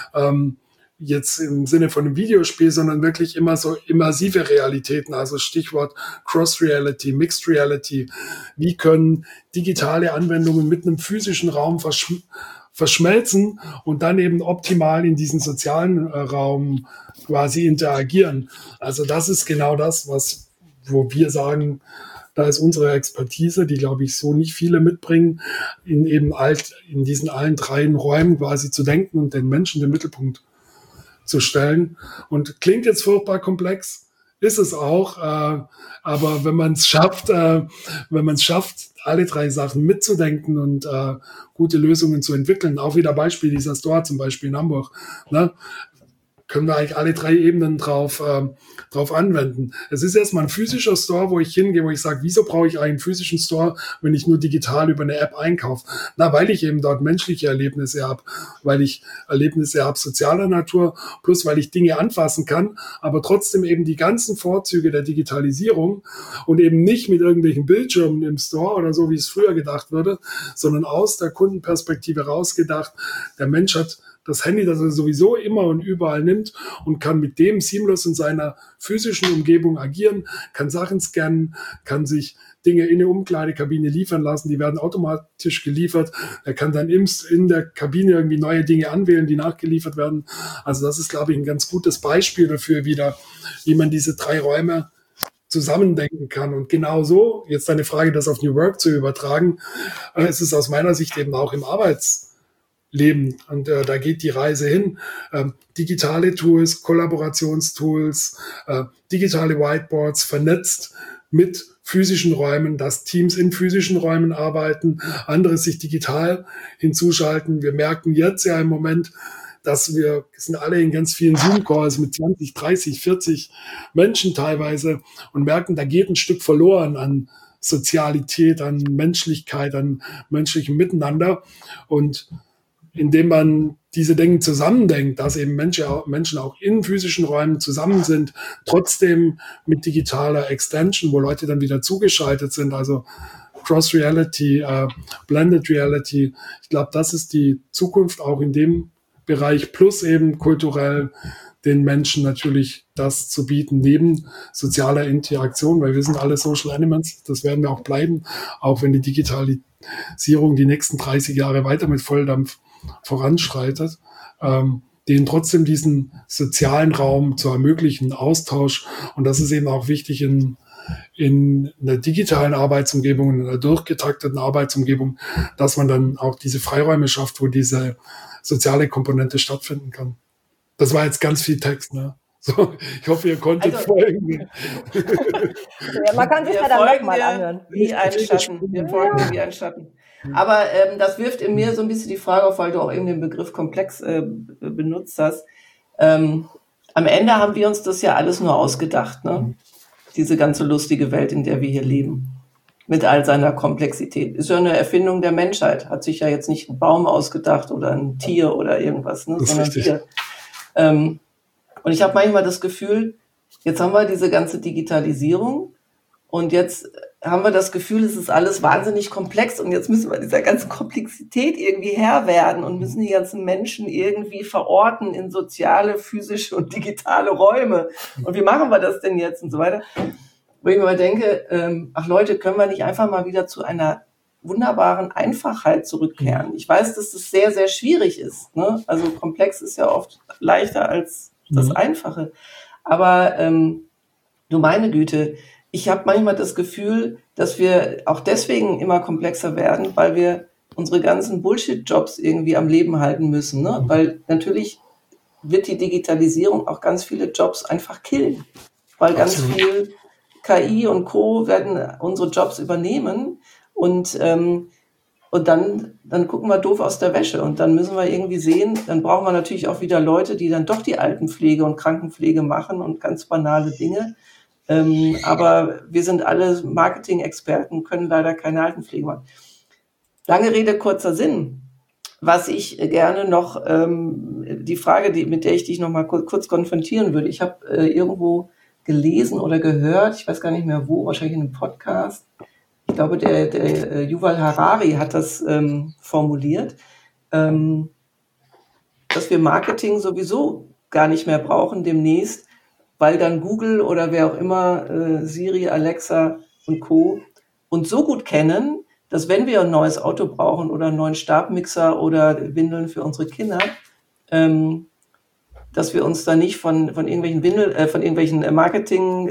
Speaker 3: jetzt im Sinne von einem Videospiel, sondern wirklich immer so immersive Realitäten, also Stichwort Cross-Reality, Mixed Reality. Wie können digitale Anwendungen mit einem physischen Raum verschmelzen und dann eben optimal in diesen sozialen Raum quasi interagieren. Also das ist genau das, wo wir sagen, da ist unsere Expertise, die, glaube ich, so nicht viele mitbringen, in diesen allen 3 Räumen quasi zu denken und den Menschen den Mittelpunkt zu stellen. Und klingt jetzt furchtbar komplex, ist es auch, aber wenn man es schafft, alle 3 Sachen mitzudenken und gute Lösungen zu entwickeln, auch wieder Beispiel dieser Store zum Beispiel in Hamburg, ne? Können wir eigentlich alle 3 Ebenen drauf anwenden. Es ist erstmal ein physischer Store, wo ich hingehe, wo ich sage, wieso brauche ich einen physischen Store, wenn ich nur digital über eine App einkaufe? Na, weil ich eben dort menschliche Erlebnisse habe, weil ich Erlebnisse habe sozialer Natur, plus weil ich Dinge anfassen kann, aber trotzdem eben die ganzen Vorzüge der Digitalisierung und eben nicht mit irgendwelchen Bildschirmen im Store oder so, wie es früher gedacht wurde, sondern aus der Kundenperspektive rausgedacht. Der Mensch hat das Handy, das er sowieso immer und überall nimmt, und kann mit dem seamless in seiner physischen Umgebung agieren, kann Sachen scannen, kann sich Dinge in der Umkleidekabine liefern lassen, die werden automatisch geliefert. Er kann dann in der Kabine irgendwie neue Dinge anwählen, die nachgeliefert werden. Also das ist, glaube ich, ein ganz gutes Beispiel dafür wieder, wie man diese 3 Räume zusammendenken kann. Und genau so, jetzt deine Frage, das auf New Work zu übertragen, ist es aus meiner Sicht eben auch im Arbeitsleben. Und da geht die Reise hin. Digitale Tools, Kollaborationstools, digitale Whiteboards vernetzt mit physischen Räumen, dass Teams in physischen Räumen arbeiten, andere sich digital hinzuschalten. Wir merken jetzt ja im Moment, dass wir sind alle in ganz vielen Zoom-Calls mit 20, 30, 40 Menschen teilweise und merken, da geht ein Stück verloren an Sozialität, an Menschlichkeit, an menschlichem Miteinander. Und indem man diese Dinge zusammendenkt, dass eben Menschen auch in physischen Räumen zusammen sind, trotzdem mit digitaler Extension, wo Leute dann wieder zugeschaltet sind, also Cross-Reality, Blended Reality. Ich glaube, das ist die Zukunft auch in dem Bereich, plus eben kulturell den Menschen natürlich das zu bieten, neben sozialer Interaktion, weil wir sind alle Social Animals, das werden wir auch bleiben, auch wenn die Digitalisierung die nächsten 30 Jahre weiter mit Volldampf voranschreitet, denen trotzdem diesen sozialen Raum zu ermöglichen, Austausch. Und das ist eben auch wichtig in einer digitalen Arbeitsumgebung, in einer durchgetakteten Arbeitsumgebung, dass man dann auch diese Freiräume schafft, wo diese soziale Komponente stattfinden kann. Das war jetzt ganz viel Text, ne? So, ich hoffe, ihr konntet folgen.
Speaker 2: Ja, man kann sich ja dann nochmal anhören.
Speaker 1: Wie ein Schatten. Wir folgen wie ein Schatten. Aber das wirft in mir so ein bisschen die Frage auf, weil du auch eben den Begriff komplex benutzt hast. Am Ende haben wir uns das ja alles nur ausgedacht, ne? Diese ganze lustige Welt, in der wir hier leben. Mit all seiner Komplexität. Ist ja eine Erfindung der Menschheit. Hat sich ja jetzt nicht ein Baum ausgedacht oder ein Tier oder irgendwas, ne? Sondern wir. Und ich habe manchmal das Gefühl, jetzt haben wir diese ganze Digitalisierung und jetzt haben wir das Gefühl, es ist alles wahnsinnig komplex und jetzt müssen wir dieser ganzen Komplexität irgendwie Herr werden und müssen die ganzen Menschen irgendwie verorten in soziale, physische und digitale Räume. Und wie machen wir das denn jetzt und so weiter? Wo ich mir mal denke, ach Leute, können wir nicht einfach mal wieder zu einer wunderbaren Einfachheit zurückkehren? Ich weiß, dass das sehr, sehr schwierig ist, ne? Also komplex ist ja oft leichter als das Einfache. Aber du meine Güte, ich habe manchmal das Gefühl, dass wir auch deswegen immer komplexer werden, weil wir unsere ganzen Bullshit-Jobs irgendwie am Leben halten müssen, ne? Weil natürlich wird die Digitalisierung auch ganz viele Jobs einfach killen, weil ganz viel KI und Co. werden unsere Jobs übernehmen und dann gucken wir doof aus der Wäsche und dann müssen wir irgendwie sehen, dann brauchen wir natürlich auch wieder Leute, die dann doch die Altenpflege und Krankenpflege machen und ganz banale Dinge. Aber wir sind alle Marketing-Experten, können leider keine Altenpflege machen. Lange Rede, kurzer Sinn. Was ich gerne noch, die Frage, mit der ich dich noch mal kurz konfrontieren würde. Ich habe irgendwo gelesen oder gehört, ich weiß gar nicht mehr wo, wahrscheinlich in einem Podcast. Ich glaube, der Yuval Harari hat das formuliert, dass wir Marketing sowieso gar nicht mehr brauchen demnächst, weil dann Google oder wer auch immer, Siri, Alexa und Co. uns so gut kennen, dass wenn wir ein neues Auto brauchen oder einen neuen Stabmixer oder Windeln für unsere Kinder, dass wir uns da nicht von irgendwelchen Marketing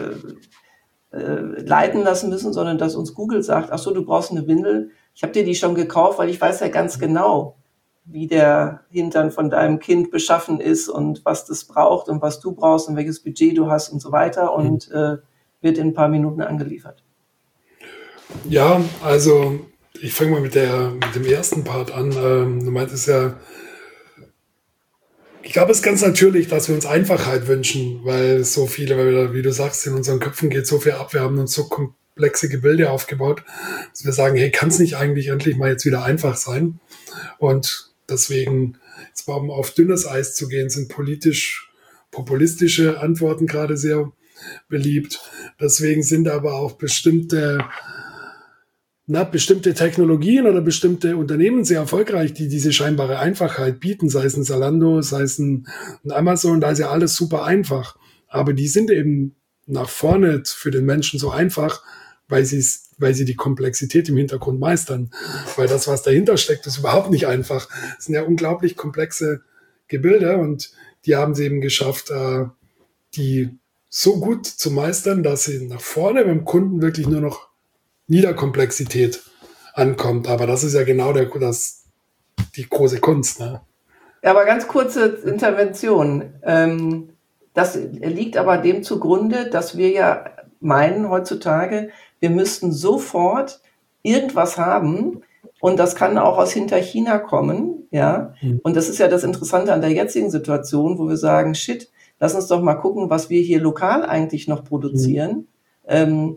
Speaker 1: leiten lassen müssen, sondern dass uns Google sagt, ach so, du brauchst eine Windel, ich habe dir die schon gekauft, weil ich weiß ja ganz genau, wie der Hintern von deinem Kind beschaffen ist und was das braucht und was du brauchst und welches Budget du hast und so weiter und wird in ein paar Minuten angeliefert.
Speaker 3: Ja, also ich fange mal mit dem ersten Part an. Du meintest ja, ich glaube, es ist ganz natürlich, dass wir uns Einfachheit wünschen, weil so viele, weil wie du sagst, in unseren Köpfen geht so viel ab, wir haben uns so komplexe Gebilde aufgebaut, dass wir sagen, hey, kann es nicht eigentlich endlich mal jetzt wieder einfach sein? Und deswegen, jetzt mal um auf dünnes Eis zu gehen, sind politisch-populistische Antworten gerade sehr beliebt. Deswegen sind aber auch bestimmte Technologien oder bestimmte Unternehmen sehr erfolgreich, die diese scheinbare Einfachheit bieten, sei es ein Zalando, sei es ein Amazon, da ist ja alles super einfach. Aber die sind eben nach vorne für den Menschen so einfach, weil sie die Komplexität im Hintergrund meistern. Weil das, was dahinter steckt, ist überhaupt nicht einfach. Es sind ja unglaublich komplexe Gebilde und die haben sie eben geschafft, die so gut zu meistern, dass sie nach vorne beim Kunden wirklich nur noch Niederkomplexität ankommt. Aber das ist ja genau die große Kunst. Ne?
Speaker 1: Ja, aber ganz kurze Intervention. Das liegt aber dem zugrunde, dass wir ja meinen heutzutage, wir müssten sofort irgendwas haben und das kann auch aus hinter China kommen. Ja? Und das ist ja das Interessante an der jetzigen Situation, wo wir sagen, shit, lass uns doch mal gucken, was wir hier lokal eigentlich noch produzieren.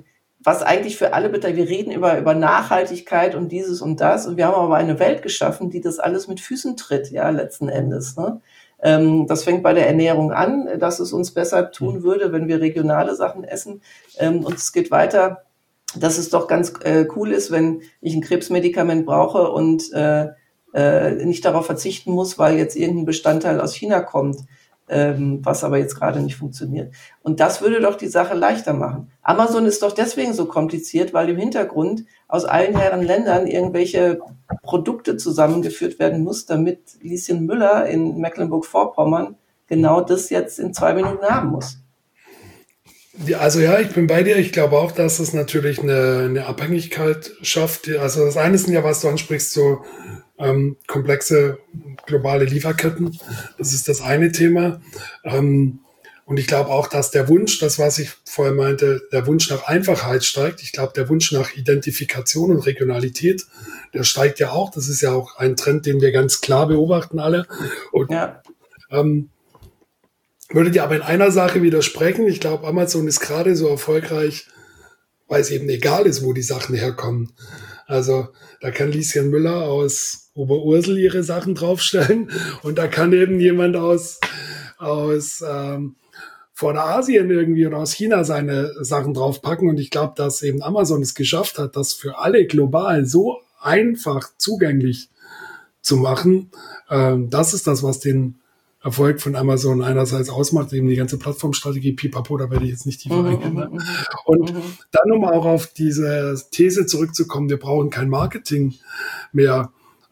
Speaker 1: was eigentlich für alle bedeutet. Wir reden über Nachhaltigkeit und dieses und das. Und wir haben aber eine Welt geschaffen, die das alles mit Füßen tritt, ja, letzten Endes. Ne? Das fängt bei der Ernährung an, dass es uns besser tun würde, wenn wir regionale Sachen essen. Und es geht weiter, dass es doch ganz cool ist, wenn ich ein Krebsmedikament brauche und nicht darauf verzichten muss, weil jetzt irgendein Bestandteil aus China kommt, was aber jetzt gerade nicht funktioniert. Und das würde doch die Sache leichter machen. Amazon ist doch deswegen so kompliziert, weil im Hintergrund aus allen Herren Ländern irgendwelche Produkte zusammengeführt werden muss, damit Lieschen Müller in Mecklenburg-Vorpommern genau das jetzt in 2 Minuten haben muss.
Speaker 3: Also ja, ich bin bei dir. Ich glaube auch, dass es natürlich eine Abhängigkeit schafft. Also das eine ist ja, was du ansprichst, so komplexe globale Lieferketten. Das ist das eine Thema. Und ich glaube auch, dass der Wunsch, das was ich vorher meinte, der Wunsch nach Einfachheit steigt. Ich glaube, der Wunsch nach Identifikation und Regionalität, der steigt ja auch. Das ist ja auch ein Trend, den wir ganz klar beobachten alle. Und
Speaker 1: ja.
Speaker 3: Würde dir aber in einer Sache widersprechen. Ich glaube, Amazon ist gerade so erfolgreich, weil es eben egal ist, wo die Sachen herkommen. Also da kann Lieschen Müller aus Oberursel ihre Sachen draufstellen und da kann eben jemand aus Vorderasien irgendwie oder aus China seine Sachen draufpacken. Und ich glaube, dass eben Amazon es geschafft hat, das für alle global so einfach zugänglich zu machen. Das ist das, was den Erfolg von Amazon einerseits ausmacht, eben die ganze Plattformstrategie, pipapo, da werde ich jetzt nicht tiefer eingehen. Ne? Und dann, um auch auf diese These zurückzukommen, wir brauchen kein Marketing mehr.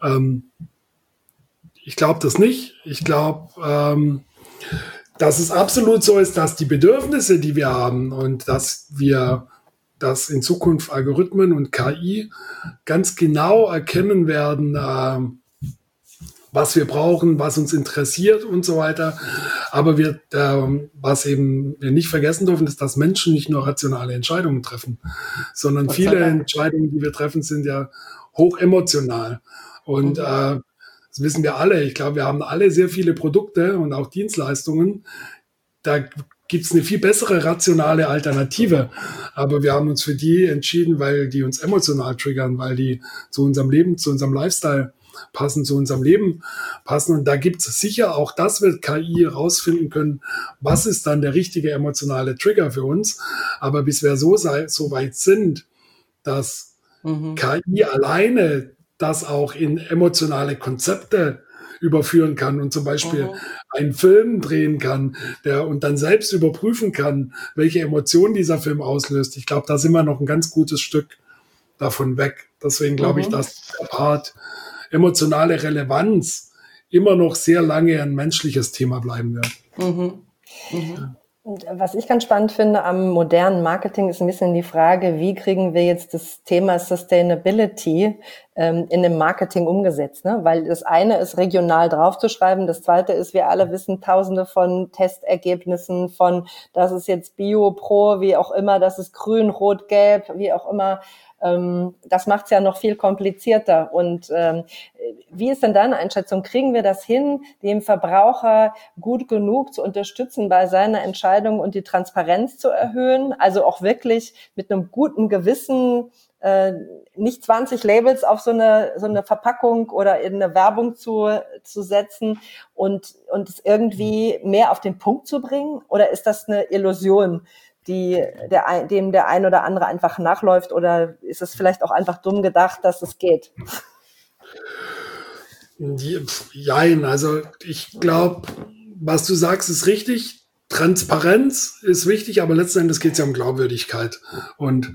Speaker 3: Ich glaube das nicht. Ich glaube, dass es absolut so ist, dass die Bedürfnisse, die wir haben und dass in Zukunft Algorithmen und KI ganz genau erkennen werden, was wir brauchen, was uns interessiert und so weiter. Aber was eben wir nicht vergessen dürfen, ist, dass Menschen nicht nur rationale Entscheidungen treffen, sondern viele Entscheidungen, die wir treffen, sind ja hoch emotional. Und das wissen wir alle. Ich glaube, wir haben alle sehr viele Produkte und auch Dienstleistungen. Da gibt es eine viel bessere rationale Alternative. Aber wir haben uns für die entschieden, weil die uns emotional triggern, weil die zu unserem Leben, zu unserem Lifestyle passen, zu unserem Leben passen. Und da gibt es sicher, auch das wird KI herausfinden können, was ist dann der richtige emotionale Trigger für uns. Aber bis wir so weit sind, dass KI alleine das auch in emotionale Konzepte überführen kann und zum Beispiel einen Film drehen kann, und dann selbst überprüfen kann, welche Emotionen dieser Film auslöst. Ich glaube, da sind wir noch ein ganz gutes Stück davon weg. Deswegen glaube ich, dass der Part emotionale Relevanz immer noch sehr lange ein menschliches Thema bleiben wird.
Speaker 2: Was ich ganz spannend finde am modernen Marketing ist ein bisschen die Frage, wie kriegen wir jetzt das Thema Sustainability in dem Marketing umgesetzt, ne? Weil das eine ist, regional draufzuschreiben, das zweite ist, wir alle wissen tausende von Testergebnissen von, das ist jetzt Bio, Pro, wie auch immer, das ist grün, rot, gelb, wie auch immer. Das macht es ja noch viel komplizierter. Und wie ist denn deine Einschätzung? Kriegen wir das hin, den Verbraucher gut genug zu unterstützen bei seiner Entscheidung und die Transparenz zu erhöhen? Also auch wirklich mit einem guten Gewissen nicht 20 Labels auf so eine Verpackung oder in eine Werbung zu setzen und es irgendwie mehr auf den Punkt zu bringen? Oder ist das eine Illusion, dem der ein oder andere einfach nachläuft, oder ist es vielleicht auch einfach dumm gedacht, dass es geht?
Speaker 3: Jein, also ich glaube, was du sagst, ist richtig. Transparenz ist wichtig, aber letzten Endes geht es ja um Glaubwürdigkeit. Und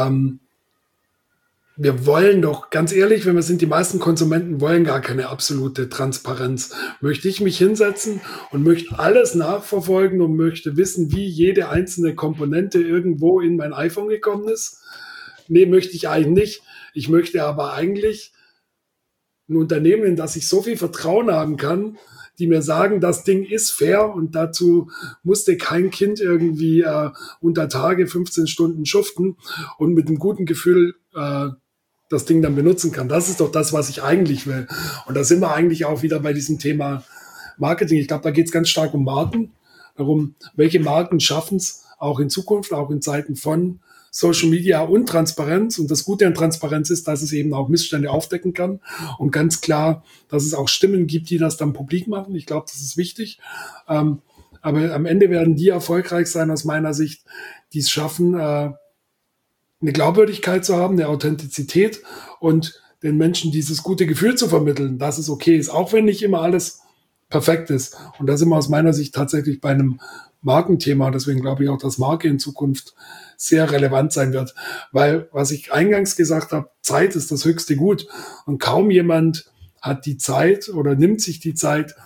Speaker 3: wir wollen doch, ganz ehrlich, wenn wir sind, die meisten Konsumenten wollen gar keine absolute Transparenz. Möchte ich mich hinsetzen und möchte alles nachverfolgen und möchte wissen, wie jede einzelne Komponente irgendwo in mein iPhone gekommen ist? Nee, möchte ich eigentlich nicht. Ich möchte aber eigentlich ein Unternehmen, in das ich so viel Vertrauen haben kann, die mir sagen, das Ding ist fair und dazu musste kein Kind irgendwie unter Tage 15 Stunden schuften und mit einem guten Gefühl das Ding dann benutzen kann. Das ist doch das, was ich eigentlich will. Und da sind wir eigentlich auch wieder bei diesem Thema Marketing. Ich glaube, da geht es ganz stark um Marken, darum, welche Marken schaffen es auch in Zukunft, auch in Zeiten von Social Media und Transparenz. Und das Gute an Transparenz ist, dass es eben auch Missstände aufdecken kann und ganz klar, dass es auch Stimmen gibt, die das dann publik machen. Ich glaube, das ist wichtig. Aber am Ende werden die erfolgreich sein, aus meiner Sicht, die es schaffen, eine Glaubwürdigkeit zu haben, eine Authentizität und den Menschen dieses gute Gefühl zu vermitteln, dass es okay ist, auch wenn nicht immer alles perfekt ist. Und da sind wir aus meiner Sicht tatsächlich bei einem Markenthema. Deswegen glaube ich auch, dass Marke in Zukunft sehr relevant sein wird. Weil, was ich eingangs gesagt habe, Zeit ist das höchste Gut. Und kaum jemand hat die Zeit oder nimmt sich die Zeit,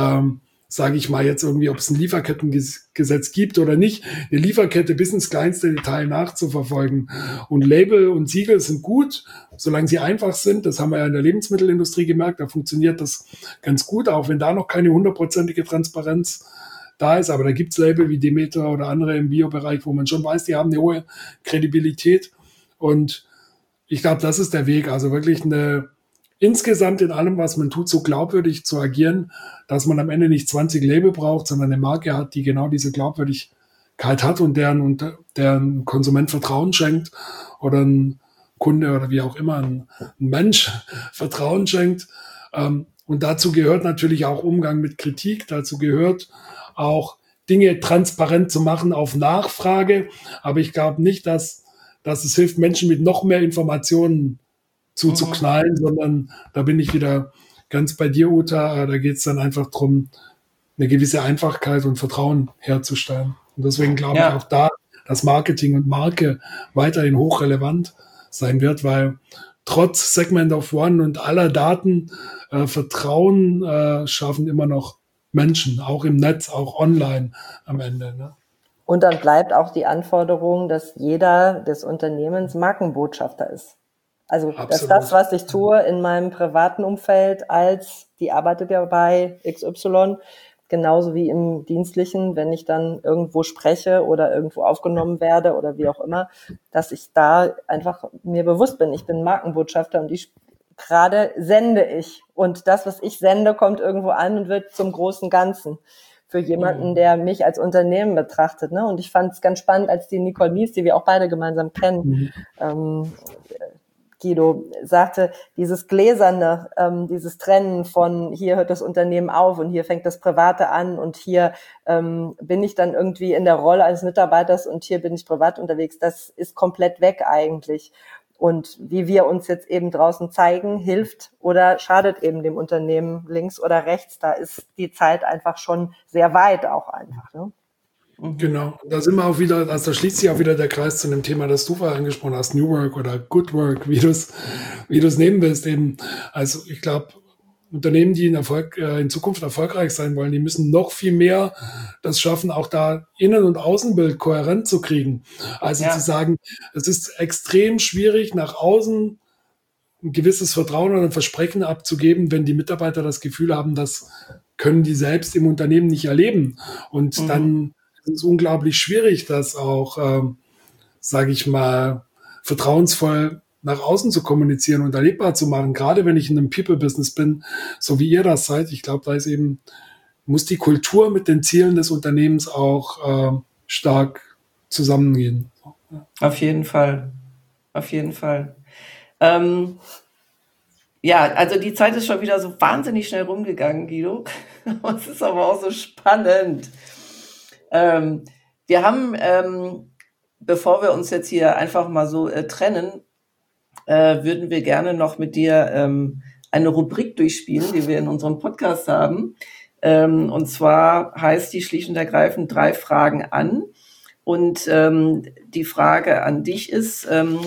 Speaker 3: sage ich mal jetzt irgendwie, ob es ein Lieferkettengesetz gibt oder nicht, eine Lieferkette bis ins kleinste Detail nachzuverfolgen. Und Label und Siegel sind gut, solange sie einfach sind. Das haben wir ja in der Lebensmittelindustrie gemerkt, da funktioniert das ganz gut, auch wenn da noch keine 100%ige Transparenz da ist. Aber da gibt's Label wie Demeter oder andere im Bio-Bereich, wo man schon weiß, die haben eine hohe Kredibilität. Und ich glaube, das ist der Weg. Also wirklich insgesamt in allem, was man tut, so glaubwürdig zu agieren, dass man am Ende nicht 20 Label braucht, sondern eine Marke hat, die genau diese Glaubwürdigkeit hat und deren Konsument Vertrauen schenkt oder ein Kunde oder wie auch immer, ein Mensch Vertrauen schenkt. Und dazu gehört natürlich auch Umgang mit Kritik. Dazu gehört auch Dinge transparent zu machen auf Nachfrage. Aber ich glaube nicht, dass es hilft, Menschen mit noch mehr Informationen zuzuknallen, sondern da bin ich wieder ganz bei dir, Uta. Da geht es dann einfach darum, eine gewisse Einfachkeit und Vertrauen herzustellen. Und deswegen glaube ich auch da, dass Marketing und Marke weiterhin hochrelevant sein wird, weil trotz Segment of One und aller Daten Vertrauen schaffen immer noch Menschen, auch im Netz, auch online am Ende. Ne?
Speaker 2: Und dann bleibt auch die Anforderung, dass jeder des Unternehmens Markenbotschafter ist. Also dass das, was ich tue in meinem privaten Umfeld, die arbeitet ja bei XY, genauso wie im dienstlichen, wenn ich dann irgendwo spreche oder irgendwo aufgenommen werde oder wie auch immer, dass ich da einfach mir bewusst bin, ich bin Markenbotschafter und gerade sende ich. Und das, was ich sende, kommt irgendwo an und wird zum großen Ganzen für jemanden, der mich als Unternehmen betrachtet. Ne? Und ich fand es ganz spannend, als die Nicole Mies, die wir auch beide gemeinsam kennen, Guido, sagte, dieses Gläserne, dieses Trennen von hier hört das Unternehmen auf und hier fängt das Private an und hier bin ich dann irgendwie in der Rolle eines Mitarbeiters und hier bin ich privat unterwegs, das ist komplett weg eigentlich. Und wie wir uns jetzt eben draußen zeigen, hilft oder schadet eben dem Unternehmen links oder rechts. Da ist die Zeit einfach schon sehr weit auch einfach, ne?
Speaker 3: Genau, da sind wir auch wieder, also da schließt sich auch wieder der Kreis zu einem Thema, das du vorher angesprochen hast, New Work oder Good Work, wie du es nehmen willst eben. Also ich glaube, Unternehmen, die in Zukunft erfolgreich sein wollen, die müssen noch viel mehr das schaffen, auch da Innen- und Außenbild kohärent zu kriegen. Also zu sagen, es ist extrem schwierig, nach außen ein gewisses Vertrauen oder ein Versprechen abzugeben, wenn die Mitarbeiter das Gefühl haben, das können die selbst im Unternehmen nicht erleben. Und dann ist es unglaublich schwierig, das auch, sage ich mal, vertrauensvoll nach außen zu kommunizieren und erlebbar zu machen. Gerade wenn ich in einem People-Business bin, so wie ihr das seid. Ich glaube, muss die Kultur mit den Zielen des Unternehmens auch stark zusammengehen.
Speaker 1: Auf jeden Fall. Auf jeden Fall. Also die Zeit ist schon wieder so wahnsinnig schnell rumgegangen, Guido. Es ist aber auch so spannend. Wir haben, bevor wir uns jetzt hier einfach mal so trennen, würden wir gerne noch mit dir eine Rubrik durchspielen, die wir in unserem Podcast haben. Und zwar heißt die schlicht und ergreifend 3 Fragen an. Und die Frage an dich ist,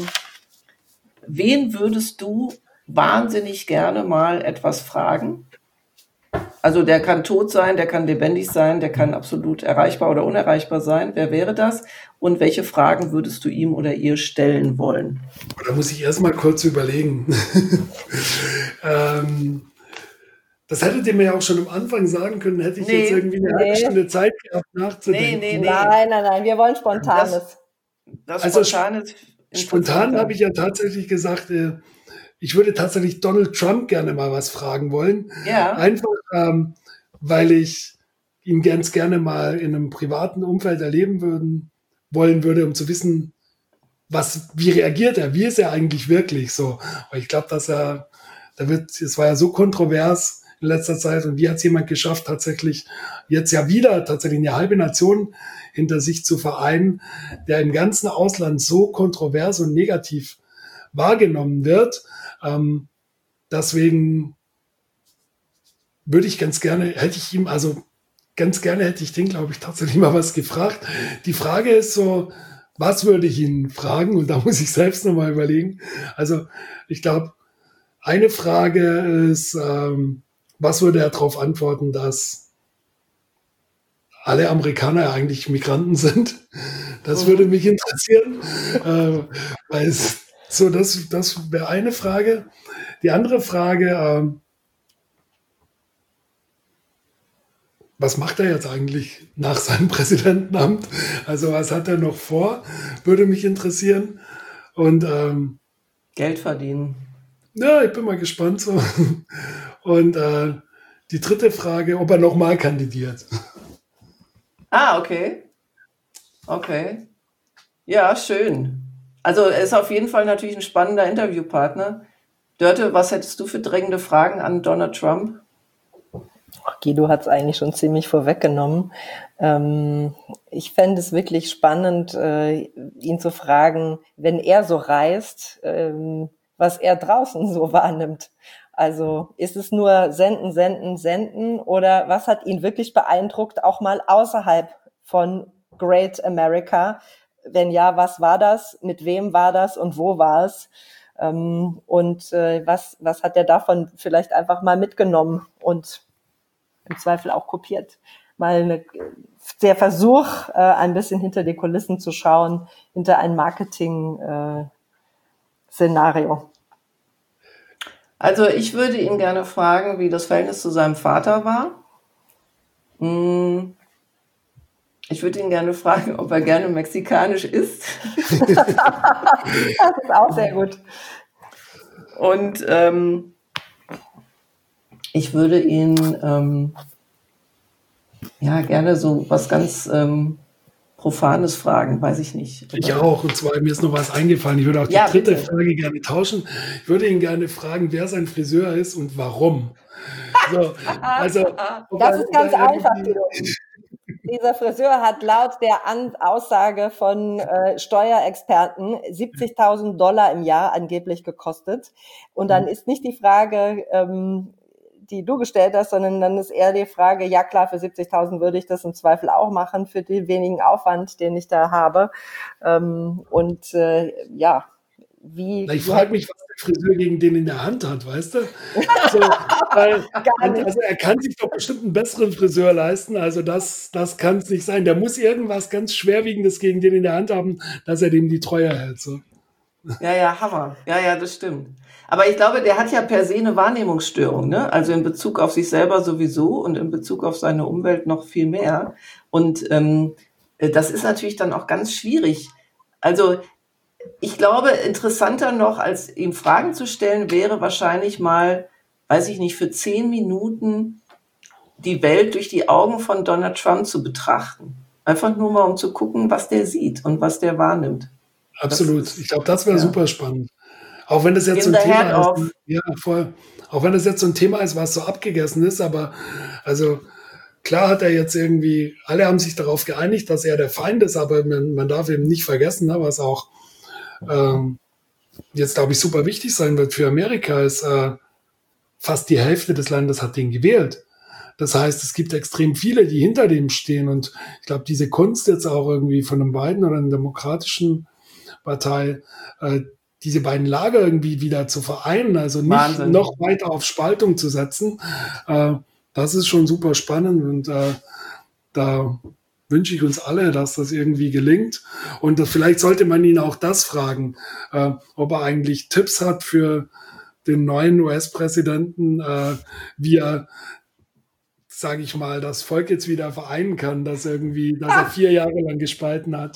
Speaker 1: wen würdest du wahnsinnig gerne mal etwas fragen? Also der kann tot sein, der kann lebendig sein, der kann absolut erreichbar oder unerreichbar sein. Wer wäre das? Und welche Fragen würdest du ihm oder ihr stellen wollen?
Speaker 3: Da muss ich erst mal kurz überlegen. Das hättet ihr mir ja auch schon am Anfang sagen können, hätte ich jetzt irgendwie eine halbe Stunde Zeit gehabt, nachzudenken.
Speaker 2: Nee. Nein, wir wollen Spontanes.
Speaker 3: Spontan habe ich ja tatsächlich gesagt, ich würde tatsächlich Donald Trump gerne mal was fragen wollen.
Speaker 1: Ja.
Speaker 3: Einfach, weil ich ihn ganz gerne mal in einem privaten Umfeld erleben wollen würde, um zu wissen, wie reagiert er? Wie ist er eigentlich wirklich so? Weil ich glaube, es war ja so kontrovers in letzter Zeit und wie hat es jemand geschafft, tatsächlich jetzt ja wieder tatsächlich eine halbe Nation hinter sich zu vereinen, der im ganzen Ausland so kontrovers und negativ wahrgenommen wird. Deswegen hätte ich den, glaube ich, tatsächlich mal was gefragt. Die Frage ist so, was würde ich ihn fragen? Und da muss ich selbst nochmal überlegen. Also ich glaube, eine Frage ist, was würde er darauf antworten, dass alle Amerikaner eigentlich Migranten sind? Das würde mich interessieren. Das wäre eine Frage. Die andere Frage, was macht er jetzt eigentlich nach seinem Präsidentenamt? Also was hat er noch vor? Würde mich interessieren. Und
Speaker 1: Geld verdienen.
Speaker 3: Ja, ich bin mal gespannt so. Und die dritte Frage, ob er nochmal kandidiert.
Speaker 1: Okay. Okay. Ja, schön. Also er ist auf jeden Fall natürlich ein spannender Interviewpartner. Dörte, was hättest du für drängende Fragen an Donald Trump?
Speaker 2: Guido hat es eigentlich schon ziemlich vorweggenommen. Ich fände es wirklich spannend, ihn zu fragen, wenn er so reist, was er draußen so wahrnimmt. Also ist es nur senden oder was hat ihn wirklich beeindruckt, auch mal außerhalb von Great America? Wenn ja, was war das? Mit wem war das und wo war es? Was hat er davon vielleicht einfach mal mitgenommen und im Zweifel auch kopiert? Der Versuch, ein bisschen hinter die Kulissen zu schauen, hinter ein Marketing-Szenario.
Speaker 1: Also ich würde ihn gerne fragen, wie das Verhältnis zu seinem Vater war. Ich würde ihn gerne fragen, ob er gerne mexikanisch isst.
Speaker 2: Das ist auch sehr gut.
Speaker 1: Und ich würde ihn gerne so was ganz Profanes fragen, weiß ich nicht.
Speaker 3: Ich auch, und zwar mir ist noch was eingefallen. Ich würde auch die dritte Frage gerne tauschen. Ich würde ihn gerne fragen, wer sein Friseur ist und warum. So, also,
Speaker 2: das ist ganz einfach. Dieser Friseur hat laut der Aussage von Steuerexperten $70.000 im Jahr angeblich gekostet. Und dann ist nicht die Frage, die du gestellt hast, sondern dann ist eher die Frage, ja klar, für 70.000 würde ich das im Zweifel auch machen, für den wenigen Aufwand, den ich da habe.
Speaker 3: Ich frage mich, was der Friseur gegen den in der Hand hat, weißt du? Also er kann sich doch bestimmt einen besseren Friseur leisten, also das kann es nicht sein. Der muss irgendwas ganz Schwerwiegendes gegen den in der Hand haben, dass er dem die Treue hält. So.
Speaker 1: Ja, Hammer. Ja, das stimmt. Aber ich glaube, der hat ja per se eine Wahrnehmungsstörung, ne? Also in Bezug auf sich selber sowieso und in Bezug auf seine Umwelt noch viel mehr. Und das ist natürlich dann auch ganz schwierig. Also ich glaube, interessanter noch, als ihm Fragen zu stellen, wäre wahrscheinlich mal, weiß ich nicht, für 10 Minuten die Welt durch die Augen von Donald Trump zu betrachten. Einfach nur mal, um zu gucken, was der sieht und was der wahrnimmt.
Speaker 3: Absolut. Ich glaube, das wäre super spannend. Auch wenn das jetzt so ein Thema ist. Ja, voll. Auch wenn das jetzt so ein Thema ist, was so abgegessen ist, aber also klar hat er jetzt irgendwie, alle haben sich darauf geeinigt, dass er der Feind ist, aber man darf eben nicht vergessen, ne, was auch jetzt, glaube ich, super wichtig sein wird für Amerika, ist, fast die Hälfte des Landes hat den gewählt. Das heißt, es gibt extrem viele, die hinter dem stehen. Und ich glaube, diese Kunst jetzt auch irgendwie von einem Biden oder einer demokratischen Partei, diese beiden Lager irgendwie wieder zu vereinen, also nicht Wahnsinn. Noch weiter auf Spaltung zu setzen, das ist schon super spannend. Und da wünsche ich uns alle, dass das irgendwie gelingt. Und vielleicht sollte man ihn auch das fragen, ob er eigentlich Tipps hat für den neuen US-Präsidenten, wie er, sage ich mal, das Volk jetzt wieder vereinen kann, dass er 4 Jahre lang gespalten hat.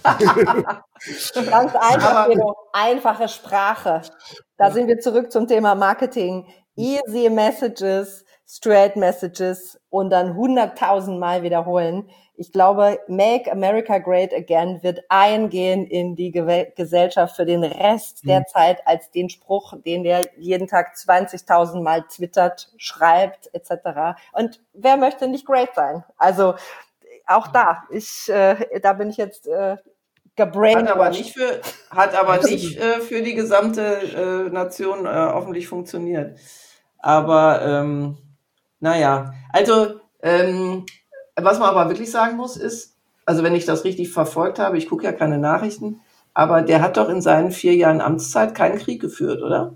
Speaker 2: Ganz einfach, einfache Sprache. Da sind wir zurück zum Thema Marketing. Easy Messages, straight Messages und dann 100.000 Mal wiederholen. Ich glaube, Make America Great Again wird eingehen in die Gesellschaft für den Rest der Zeit als den Spruch, den der jeden Tag 20.000 Mal twittert, schreibt etc. Und wer möchte nicht great sein? Also auch da, da bin ich jetzt gebrainwashed.
Speaker 1: Hat aber nicht für die gesamte Nation hoffentlich funktioniert. Aber naja, also was man aber wirklich sagen muss ist, also wenn ich das richtig verfolgt habe, ich gucke ja keine Nachrichten, aber der hat doch in seinen 4 Jahren Amtszeit keinen Krieg geführt, oder?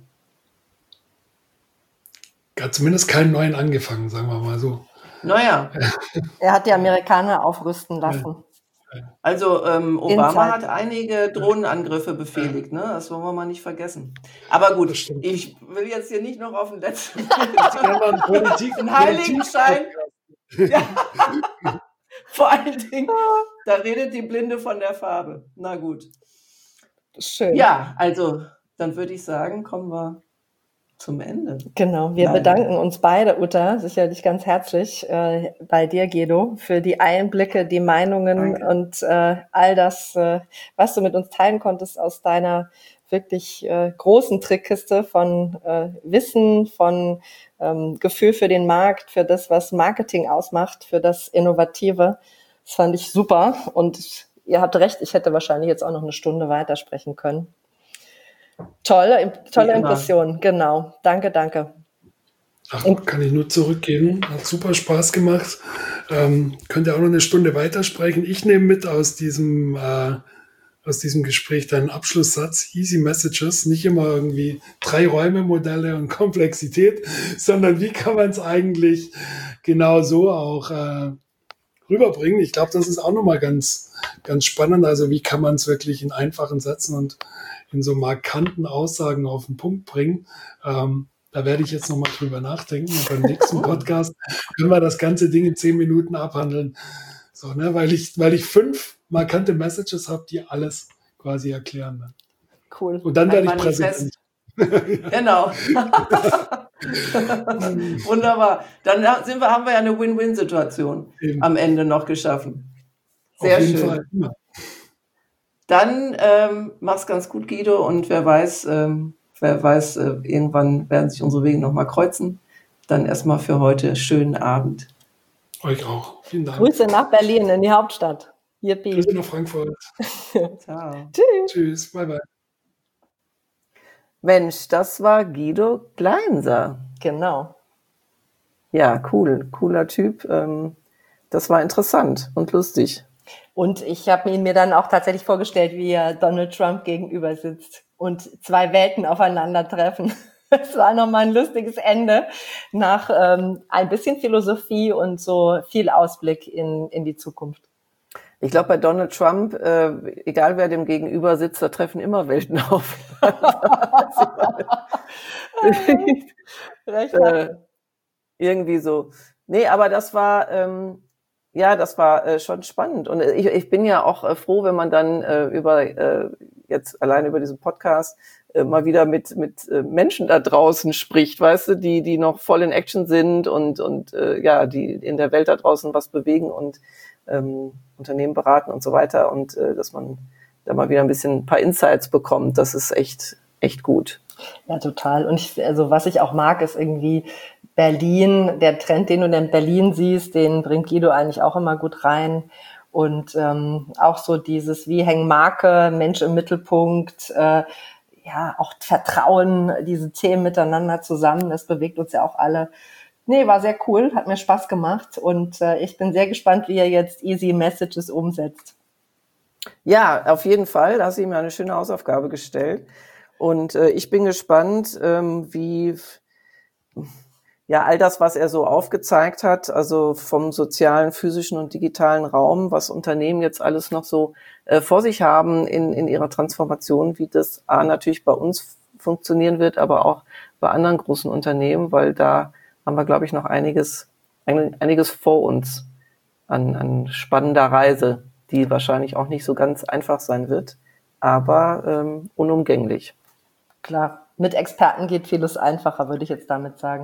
Speaker 3: Er hat zumindest keinen neuen angefangen, sagen wir mal so.
Speaker 1: Naja.
Speaker 2: Er hat die Amerikaner aufrüsten lassen.
Speaker 1: Also Obama hat einige Drohnenangriffe befehligt, ne? Das wollen wir mal nicht vergessen. Aber gut, ich will jetzt hier nicht noch auf den letzten einen Heiligenschein. Ja. Vor allen Dingen, da redet die Blinde von der Farbe. Na gut.
Speaker 2: Schön.
Speaker 1: Ja, also dann würde ich sagen, kommen wir zum Ende.
Speaker 2: Genau, wir bedanken uns beide, Uta, sicherlich ganz herzlich bei dir, Guido, für die Einblicke, die Meinungen und all das, was du mit uns teilen konntest aus deiner wirklich großen Trickkiste von Wissen, von Gefühl für den Markt, für das, was Marketing ausmacht, für das Innovative. Das fand ich super und ihr habt recht, ich hätte wahrscheinlich jetzt auch noch eine Stunde weitersprechen können. Tolle Impression, genau. Danke.
Speaker 3: Ach, kann ich nur zurückgeben. Hat super Spaß gemacht. Könnt ihr auch noch eine Stunde weitersprechen. Ich nehme mit aus diesem Gespräch deinen Abschlusssatz, Easy Messages, nicht immer irgendwie 3 Räume, Modelle und Komplexität, sondern wie kann man es eigentlich genau so auch rüberbringen. Ich glaube, das ist auch nochmal ganz, ganz spannend. Also wie kann man es wirklich in einfachen Sätzen und in so markanten Aussagen auf den Punkt bringen. Da werde ich jetzt nochmal drüber nachdenken. Und beim nächsten Podcast können wir das ganze Ding in 10 Minuten abhandeln. So, ne? Weil ich 5 markante Messages habe, die alles quasi erklären. Ne?
Speaker 2: Cool.
Speaker 3: Und dann werde ich Präsident.
Speaker 1: Genau. Wunderbar. Dann haben wir ja eine Win-Win-Situation am Ende noch geschaffen. Sehr schön. Auf jeden Fall. Ja. Dann mach's ganz gut, Guido, und wer weiß, irgendwann werden sich unsere Wege nochmal kreuzen. Dann erstmal für heute schönen Abend.
Speaker 3: Euch auch. Vielen Dank.
Speaker 2: Grüße nach Berlin, in die Hauptstadt.
Speaker 3: Yippie. Grüße nach Frankfurt.
Speaker 1: Ciao.
Speaker 3: Tschüss. Tschüss. Bye, bye.
Speaker 1: Mensch, das war Guido Kleinser.
Speaker 2: Genau.
Speaker 1: Ja, cool. Cooler Typ. Das war interessant und lustig.
Speaker 2: Und ich habe ihn mir dann auch tatsächlich vorgestellt, wie er Donald Trump gegenüber sitzt und 2 Welten aufeinandertreffen. Das war nochmal ein lustiges Ende nach ein bisschen Philosophie und so viel Ausblick in die Zukunft.
Speaker 1: Ich glaube, bei Donald Trump, egal wer dem gegenüber sitzt, da treffen immer Welten auf. Irgendwie so. Nee, aber das war schon spannend. Und ich bin ja auch froh, wenn man dann jetzt allein über diesen Podcast mal wieder mit Menschen da draußen spricht, weißt du, die noch voll in Action sind und die in der Welt da draußen was bewegen und Unternehmen beraten und so weiter. Und dass man da mal wieder ein paar Insights bekommt, das ist echt gut.
Speaker 2: Ja, total. Und was ich auch mag, ist irgendwie Berlin, der Trend, den du in Berlin siehst, den bringt Guido eigentlich auch immer gut rein. Und auch so dieses, wie hängen Marke, Mensch im Mittelpunkt, auch Vertrauen, diese Themen miteinander zusammen, das bewegt uns ja auch alle. Nee, war sehr cool, hat mir Spaß gemacht und ich bin sehr gespannt, wie er jetzt Easy Messages umsetzt.
Speaker 1: Ja, auf jeden Fall, da hast du ihm eine schöne Hausaufgabe gestellt. Und ich bin gespannt, wie all das, was er so aufgezeigt hat, also vom sozialen, physischen und digitalen Raum, was Unternehmen jetzt alles noch so vor sich haben in ihrer Transformation, wie das natürlich bei uns funktionieren wird, aber auch bei anderen großen Unternehmen, weil da haben wir, glaube ich, noch einiges vor uns an spannender Reise, die wahrscheinlich auch nicht so ganz einfach sein wird, aber unumgänglich.
Speaker 2: Klar, mit Experten geht vieles einfacher, würde ich jetzt damit sagen.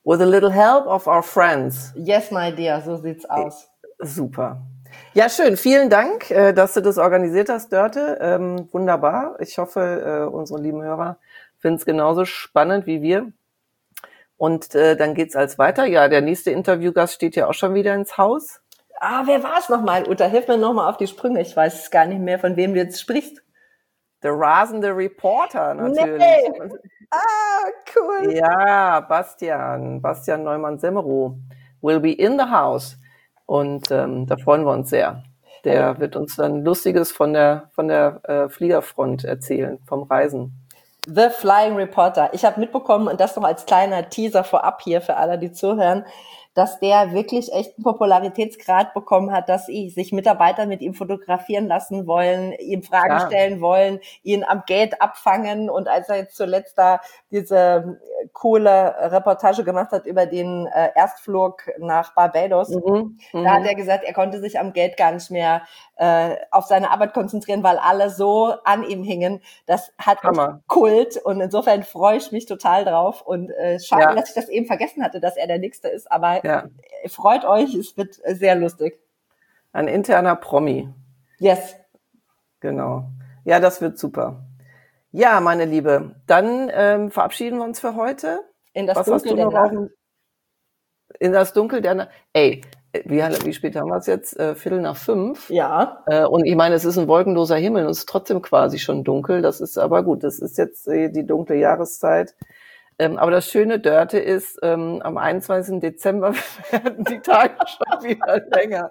Speaker 1: With a little help of our friends.
Speaker 2: Yes, my dear, so sieht's aus.
Speaker 1: Super. Ja, schön. Vielen Dank, dass du das organisiert hast, Dörte. Wunderbar. Ich hoffe, unsere lieben Hörer finden es genauso spannend wie wir. Und dann geht's als weiter. Ja, der nächste Interviewgast steht ja auch schon wieder ins Haus.
Speaker 2: Wer war es nochmal, Uta? Hilf mir nochmal auf die Sprünge. Ich weiß es gar nicht mehr, von wem du jetzt sprichst.
Speaker 1: Der rasende Reporter natürlich.
Speaker 2: Nee. Cool.
Speaker 1: Ja, Bastian Neumann-Semmerow will be in the house. Und da freuen wir uns sehr. Der wird uns dann Lustiges von der Fliegerfront erzählen, vom Reisen.
Speaker 2: The Flying Reporter. Ich habe mitbekommen, und das noch als kleiner Teaser vorab hier für alle, die zuhören, dass der wirklich echt einen Popularitätsgrad bekommen hat, dass sich Mitarbeiter mit ihm fotografieren lassen wollen, ihm Fragen stellen wollen, ihn am Gate abfangen. Und als er jetzt zuletzt da diese coole Reportage gemacht hat über den Erstflug nach Barbados, da hat er gesagt, er konnte sich am Gate gar nicht mehr auf seine Arbeit konzentrieren, weil alle so an ihm hingen. Das hat Kult, und insofern freue ich mich total drauf. Und schade, dass ich das eben vergessen hatte, dass er der Nächste ist, aber freut euch, es wird sehr lustig.
Speaker 1: Ein interner Promi.
Speaker 2: Yes.
Speaker 1: Genau. Ja, das wird super. Ja, meine Liebe, dann verabschieden wir uns für heute.
Speaker 2: In das Dunkel der Nacht.
Speaker 1: In das Dunkel der Nacht. Ey, wie spät haben wir es jetzt? 4:45?
Speaker 2: Ja.
Speaker 1: Und ich meine, es ist ein wolkenloser Himmel und es ist trotzdem quasi schon dunkel. Das ist aber gut, das ist jetzt die dunkle Jahreszeit. Aber das schöne Dörte ist, am 21. Dezember werden die Tage schon wieder länger.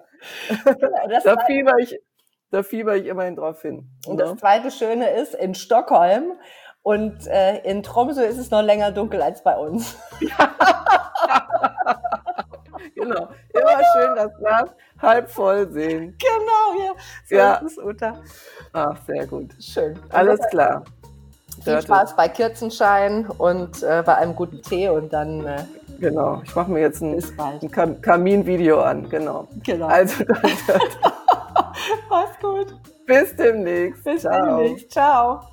Speaker 1: Da fieber ich immerhin drauf hin.
Speaker 2: Und das zweite Schöne ist, in Stockholm und in Tromsø ist es noch länger dunkel als bei uns.
Speaker 1: Genau, immer schön das Glas halb voll sehen.
Speaker 2: Genau, ja. So ist es, Uta.
Speaker 1: Ach, sehr gut.
Speaker 2: Schön.
Speaker 1: Alles klar.
Speaker 2: Viel Spaß bei Kerzenschein und bei einem guten Tee, und dann...
Speaker 1: Genau, ich mache mir jetzt ein Kaminvideo an. Genau. Also dann...
Speaker 2: Mach's gut.
Speaker 1: Bis demnächst.
Speaker 2: Ciao.